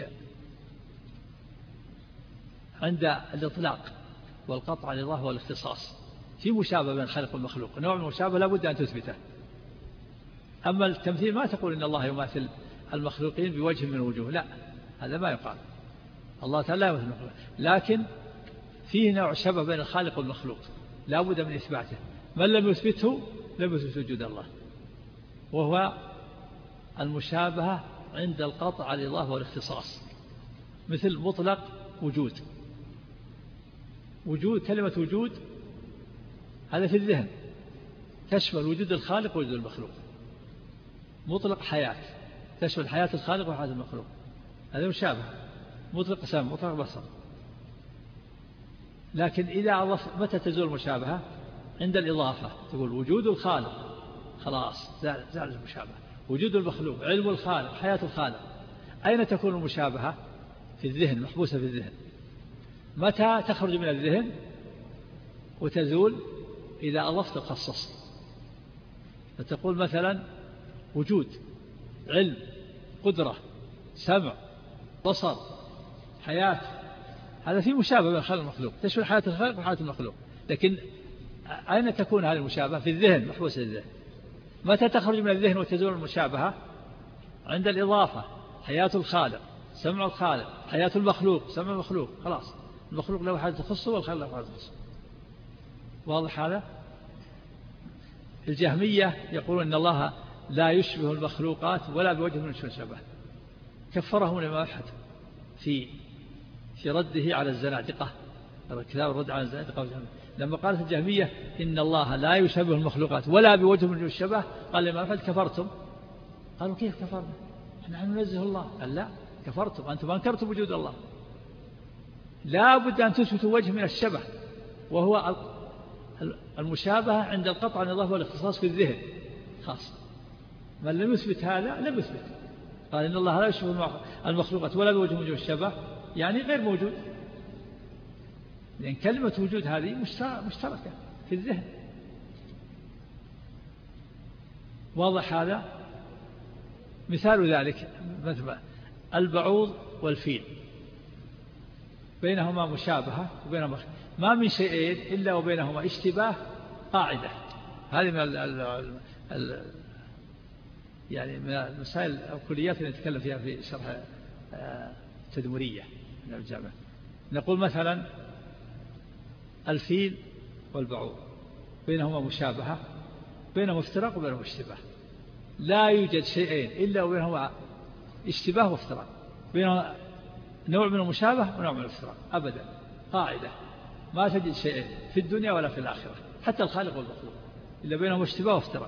[SPEAKER 3] عند الإطلاق والقطع عن الله والاختصاص، في مشابهة بين الخالق والمخلوق، نوع من المشابهة لا بد أن تثبته. أما التمثيل ما تقول إن الله يماثل المخلوقين بوجه من الوجوه، لا، هذا ما يقال، الله تعالى لا يماثل المخلوق، لكن فيه نوع شبه بين الخالق والمخلوق لا بد من إثباته. من لم يثبته لم يثبت وجود الله، وهو المشابهة عند القطع عن الله والاختصاص، مثل مطلق وجود. وجود، كلمة وجود هذا في الذهن تشمل وجود الخالق ووجود المخلوق. مطلق حياة تشمل حياة الخالق وحياة المخلوق، هذا مشابه. مطلق سمع، مطلق بصر. لكن إذا عرف متى تزول المشابهة؟ عند الإضافة، تقول وجود الخالق، خلاص زال المشابهة. وجود المخلوق، علم الخالق، حياة الخالق، أين تكون المشابهة؟ في الذهن، محبوسة في الذهن. متى تخرج من الذهن وتزول؟ إذا أضفت خصصت، فتقول مثلا وجود، علم، قدرة، سمع، بصر، حياة، هذا فيه مشابهة بين الخالق والمخلوق، تشمل حياة الخالق وحياة المخلوق. لكن أين تكون هذه المشابهة؟ في الذهن، محبوسة في الذهن. متى تخرج من الذهن وتزول المشابهة؟ عند الإضافة، حياة الخالق، سمع الخالق، حياة المخلوق، سمع المخلوق، خلاص المخلوق له حاجة تخصه والخالق له حاجة تخصه. واضح هذا؟ الجهمية يقولون إن الله لا يشبه المخلوقات ولا بوجه من الشبه، كفرهم الإمام أحمد في في رده على الزنادقة، الكتاب الرد على الزنادقة لما قالت الجهمية إن الله لا يشبه المخلوقات ولا بوجه من الشبه، قال الإمام أحمد كفرتم قالوا كيف كفرنا؟ نحن ننزه الله. قال لا، كفرتم أنتم أنكرتم وجود الله. لا بد أن تثبتوا وجه من الشبه، وهو المشابهة عند القطع عن الإضافة والاختصاص في الذهن خاص. من لم يثبت هذا لم يثبت. قال إن الله لا يشبه المخلوقات ولا بوجه وجه الشبه، يعني غير موجود، لأن كلمة وجود هذه مشتركة في الذهن. واضح هذا؟ مثال ذلك مثل البعوض والفيل، بينهما مشابهة وبينهما ما من شيئين إلا وبينهما اشتباه قاعدة. هذه من ال ال ال يعني من المسائل الكليات اللي نتكلم فيها في شرح التدمرية من الجامعة. نقول مثلا الفيل والبعوض بينهما مشابهة، بينهما افتراق وبينهما اشتباه. لا يوجد شيئين إلا وبينهما اشتباه وافتراق، بينهما نوع من المشابه ونوع من الافتراق أبدا، قاعدة. ما تجد شيئين في الدنيا ولا في الآخرة، حتى الخالق والمخلوق، إلا بينهما اشتباه وافتراق.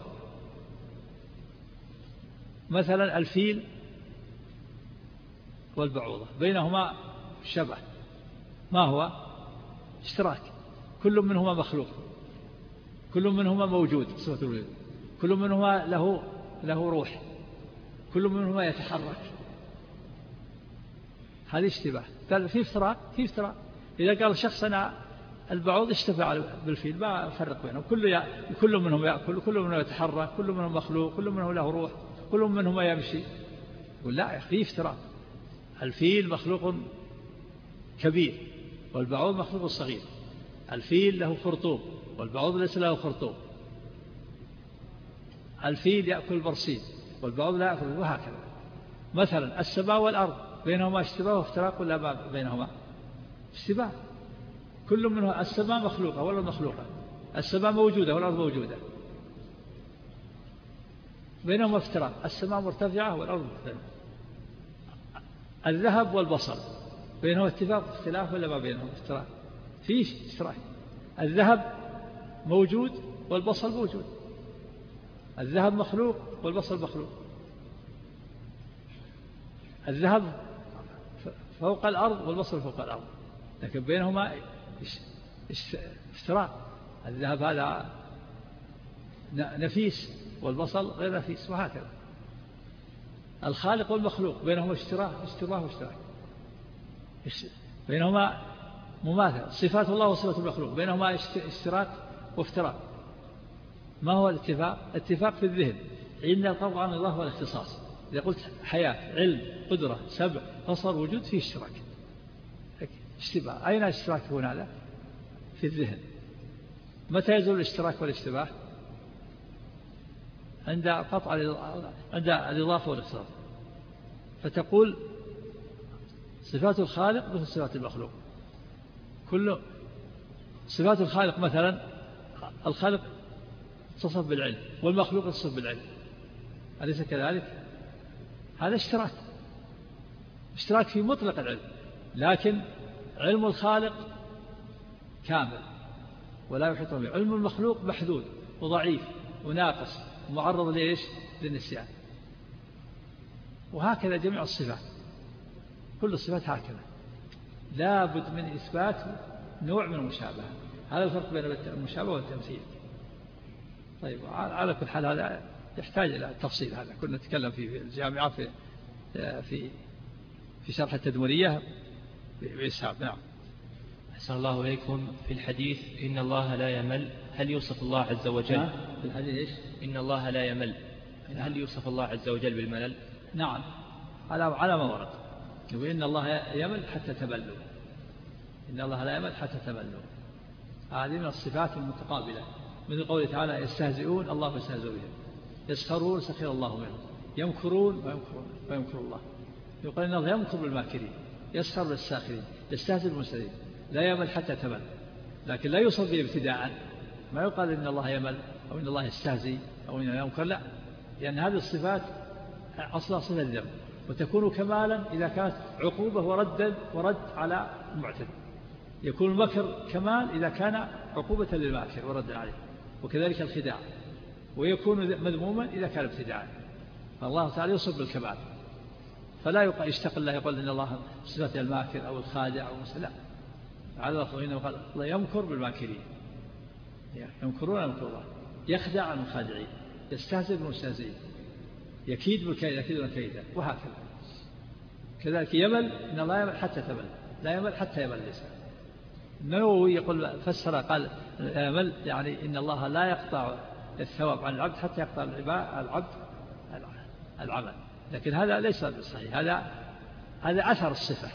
[SPEAKER 3] مثلا الفيل والبعوضة بينهما شبه، ما هو؟ اشتراك. كل منهما مخلوق، كل منهما موجود صفة الوجود، كل منهما له له روح، كل منهما يتحرك. هذه اشتباه. في افتراق، في افتراق. إذا قال شخص أنا البعوض اشتبه بالفيل، ما فرق بينهم، كل كل منهم يأكل، كل منهم يتحرك، كل منهم مخلوق، كل منهم له روح، كل منهما يمشي. يقول لا، في افتراق. الفيل مخلوق كبير والبعوض مخلوق صغير. الفيل له خرطوم والبعوض ليس له خرطوم. الفيل يأكل برسيم والبعوض لا يأكل، وهكذا. مثلا السماء والأرض بينهما اشتباه وافتراق ولا ما بينهما اشتباه؟ كل منها السماء مخلوقة والأرض مخلوقة، السماء موجودة والأرض موجودة، بينهما افتراق. السماء مرتفعة والأرض مرتفعة. الذهب والبصل بينهما اتفاق اختلاف ولا ما بينهما افتراق؟ فيش اشتراك. الذهب موجود والبصل موجود، الذهب مخلوق والبصل مخلوق. الذهب فوق الأرض والبصل فوق الأرض، لكن بينهما اشتراك. الذهب هذا نفيس والبصل غير نفيس، وهكذا. الخالق والمخلوق بينهما اشتراك، اشتباه واشتراك، بينهما مماثلة. صفات الله وصفات المخلوق بينهما اشتراك وافتراق. ما هو الاتفاق؟ اتفاق في الذهن عند القطع عن الله والاختصاص. إذا قلت حياة، علم، قدرة، سبع، بصر، وجود، فيه اشتراك. اشتباه. أين اشتراك هنا؟ هذا في الذهن. متى يزول الاشتراك والاشتباه؟ عند قطع عند الإضافة والاختصاص. فتقول صفات الخالق مثل صفات المخلوق. كل صفات الخالق مثلا الخالق اتصف بالعلم والمخلوق اتصف بالعلم، أليس كذلك؟ هذا اشتراك، اشتراك في مطلق العلم. لكن علم الخالق كامل ولا يحيط به، علم المخلوق محدود وضعيف وناقص ومعرض لإيش؟ للنسيان. وهكذا جميع الصفات، كل الصفات هكذا، لا بد من إثبات نوع من المشابهة. هذا الفرق بين المشابهة والتمثيل. طيب، على كل حال هذا يحتاج إلى تفصيل. هذا كنا نتكلم فيه في الجامعة في في في شرح التدمرية بإسهاب. نعم.
[SPEAKER 2] أحسن الله إليكم. في الحديث إن الله لا يمل، هل يوصف الله عز وجل
[SPEAKER 3] في الحديث إيش؟
[SPEAKER 2] إن الله لا يمل، هل يوصف الله عز وجل بالملل؟
[SPEAKER 3] نعم، على على ما ورد. وإن الله يمل حتى تملوا، إن الله لا يمل حتى تملوا. هذه من الصفات المتقابلة، مثل قوله تعالى يستهزئون الله يستهزئ بهم، يسخرون سخر الله منهم، يمكرون ويمكرون ويمكر الله. يقول إن الله يمكر بالماكرين، يسخر بالساخرين، يستهزئ بالمستهزئين، لا يمل حتى تمل. لكن لا يوصف به ابتداء، ما يقال إن الله يمل أو إن الله يستهزئ أو إن الله يمكر، لا، لأن هذه الصفات أصلها صفة الذم، وتكون كمالا إذا كانت عقوبة ورد ورد على المعتد. يكون المكر كمال إذا كان عقوبة للماكر ورد عليه، وكذلك الخداع. ويكون مذموما إذا كان ابتداعا. فالله تعالى يوصف بالكمال، فلا يشتق الله يقول إن الله صفة الماكر أو الخادع أو لا. على الله إنه قال الله يمكر بالماكرين، يمكرون يمكر الله، يخدع المخادعين، يستهزئ بالمستهزئين، يكيد بالكيد يكيدون كيدا، وهكذا. كذلك يمل إن الله يمل حتى تمل، لا يمل حتى يمل الإنسان. النووي يقول فسر قال يمل يعني إن الله لا يقطع الثواب عن العبد حتى يقطع العبد العمل، لكن هذا ليس بالصحيح، هذا هذا أثر الصفة.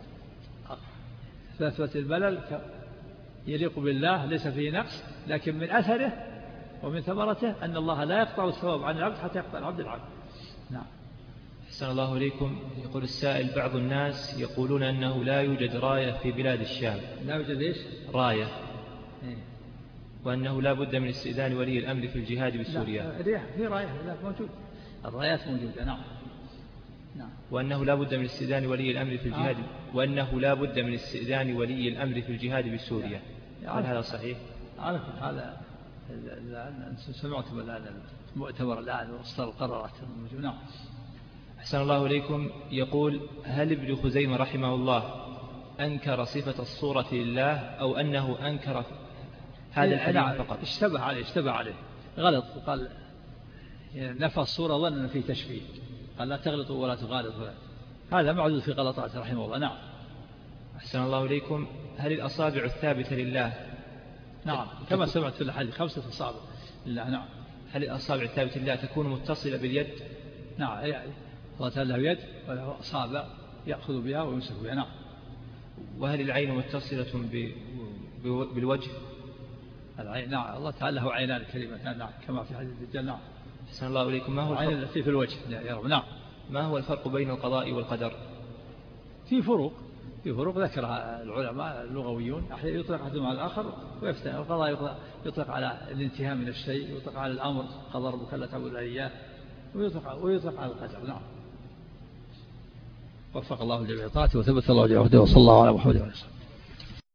[SPEAKER 3] فثبت الملل يليق بالله ليس فيه نقص، لكن من أثره ومن ثمرته أن الله لا يقطع الثواب عن العبد حتى يقطع العبد العمل. نعم.
[SPEAKER 2] أحسن الله إليكم. يقول السائل بعض الناس يقولون أنه لا يوجد راية في بلاد الشام.
[SPEAKER 3] لا يوجد إيش؟
[SPEAKER 2] راية.
[SPEAKER 3] إيه؟
[SPEAKER 2] وأنه لا بد من استئذان ولي الأمر في الجهاد بسوريا.
[SPEAKER 3] لا في راية لا موجود، الرايات موجودة. نعم. نعم.
[SPEAKER 2] وأنه لا بد من استئذان ولي الأمر في الجهاد آه. وأنه لا بد من استئذان ولي الأمر في الجهاد بسوريا. هل هذا صحيح؟
[SPEAKER 3] أعرف هذا سمعتم الآن المؤتمر الآن وصل القرارات الموجودة. نعم.
[SPEAKER 2] أحسن الله إليكم. يقول هل ابن خزيمة رحمه الله أنكر صفة الصورة لله أو أنه أنكر هذا الحديث فقط؟
[SPEAKER 3] اشتبه عليه اشتبه عليه غلط، قال نفى الصورة ظن فيه تشبيه، قال لا تغلطوا ولا تغالطوا، هذا معدود في غلطات رحمه الله. نعم.
[SPEAKER 2] أحسن الله إليكم. هل الأصابع الثابتة لله؟
[SPEAKER 3] نعم كما سمعت في الحديث خمسة أصابع لله. نعم.
[SPEAKER 2] هل الأصابع الثابتة لله تكون متصلة باليد؟
[SPEAKER 3] نعم يعني الله تعالى له يد وله أصابع يأخذ بها ويمسك بها. نعم.
[SPEAKER 2] وهل العين متصلة بالوجه؟
[SPEAKER 3] العين نعم الله تعالى له عينان كريمتان. نعم كما في حديث الدجال. نعم.
[SPEAKER 2] أحسن الله إليكم. ما هو
[SPEAKER 3] العين التي في الوجه يا رب. نعم.
[SPEAKER 2] ما هو الفرق بين القضاء والقدر؟
[SPEAKER 3] في فروق في فروق ذكرها العلماء اللغويون، أحيانا يطلق أحدهم على الآخر ويفتح. القضاء يطلق على الانتهاء من الشيء، يطلق على الأمر قضى ربك ألا تعبدوا إلا إياه، ويطلق ويطلق على القدر. نعم. وفق الله الجميع طاعته وثبت الله وجهه وصلى الله على محمد وعلى اله وصحبه.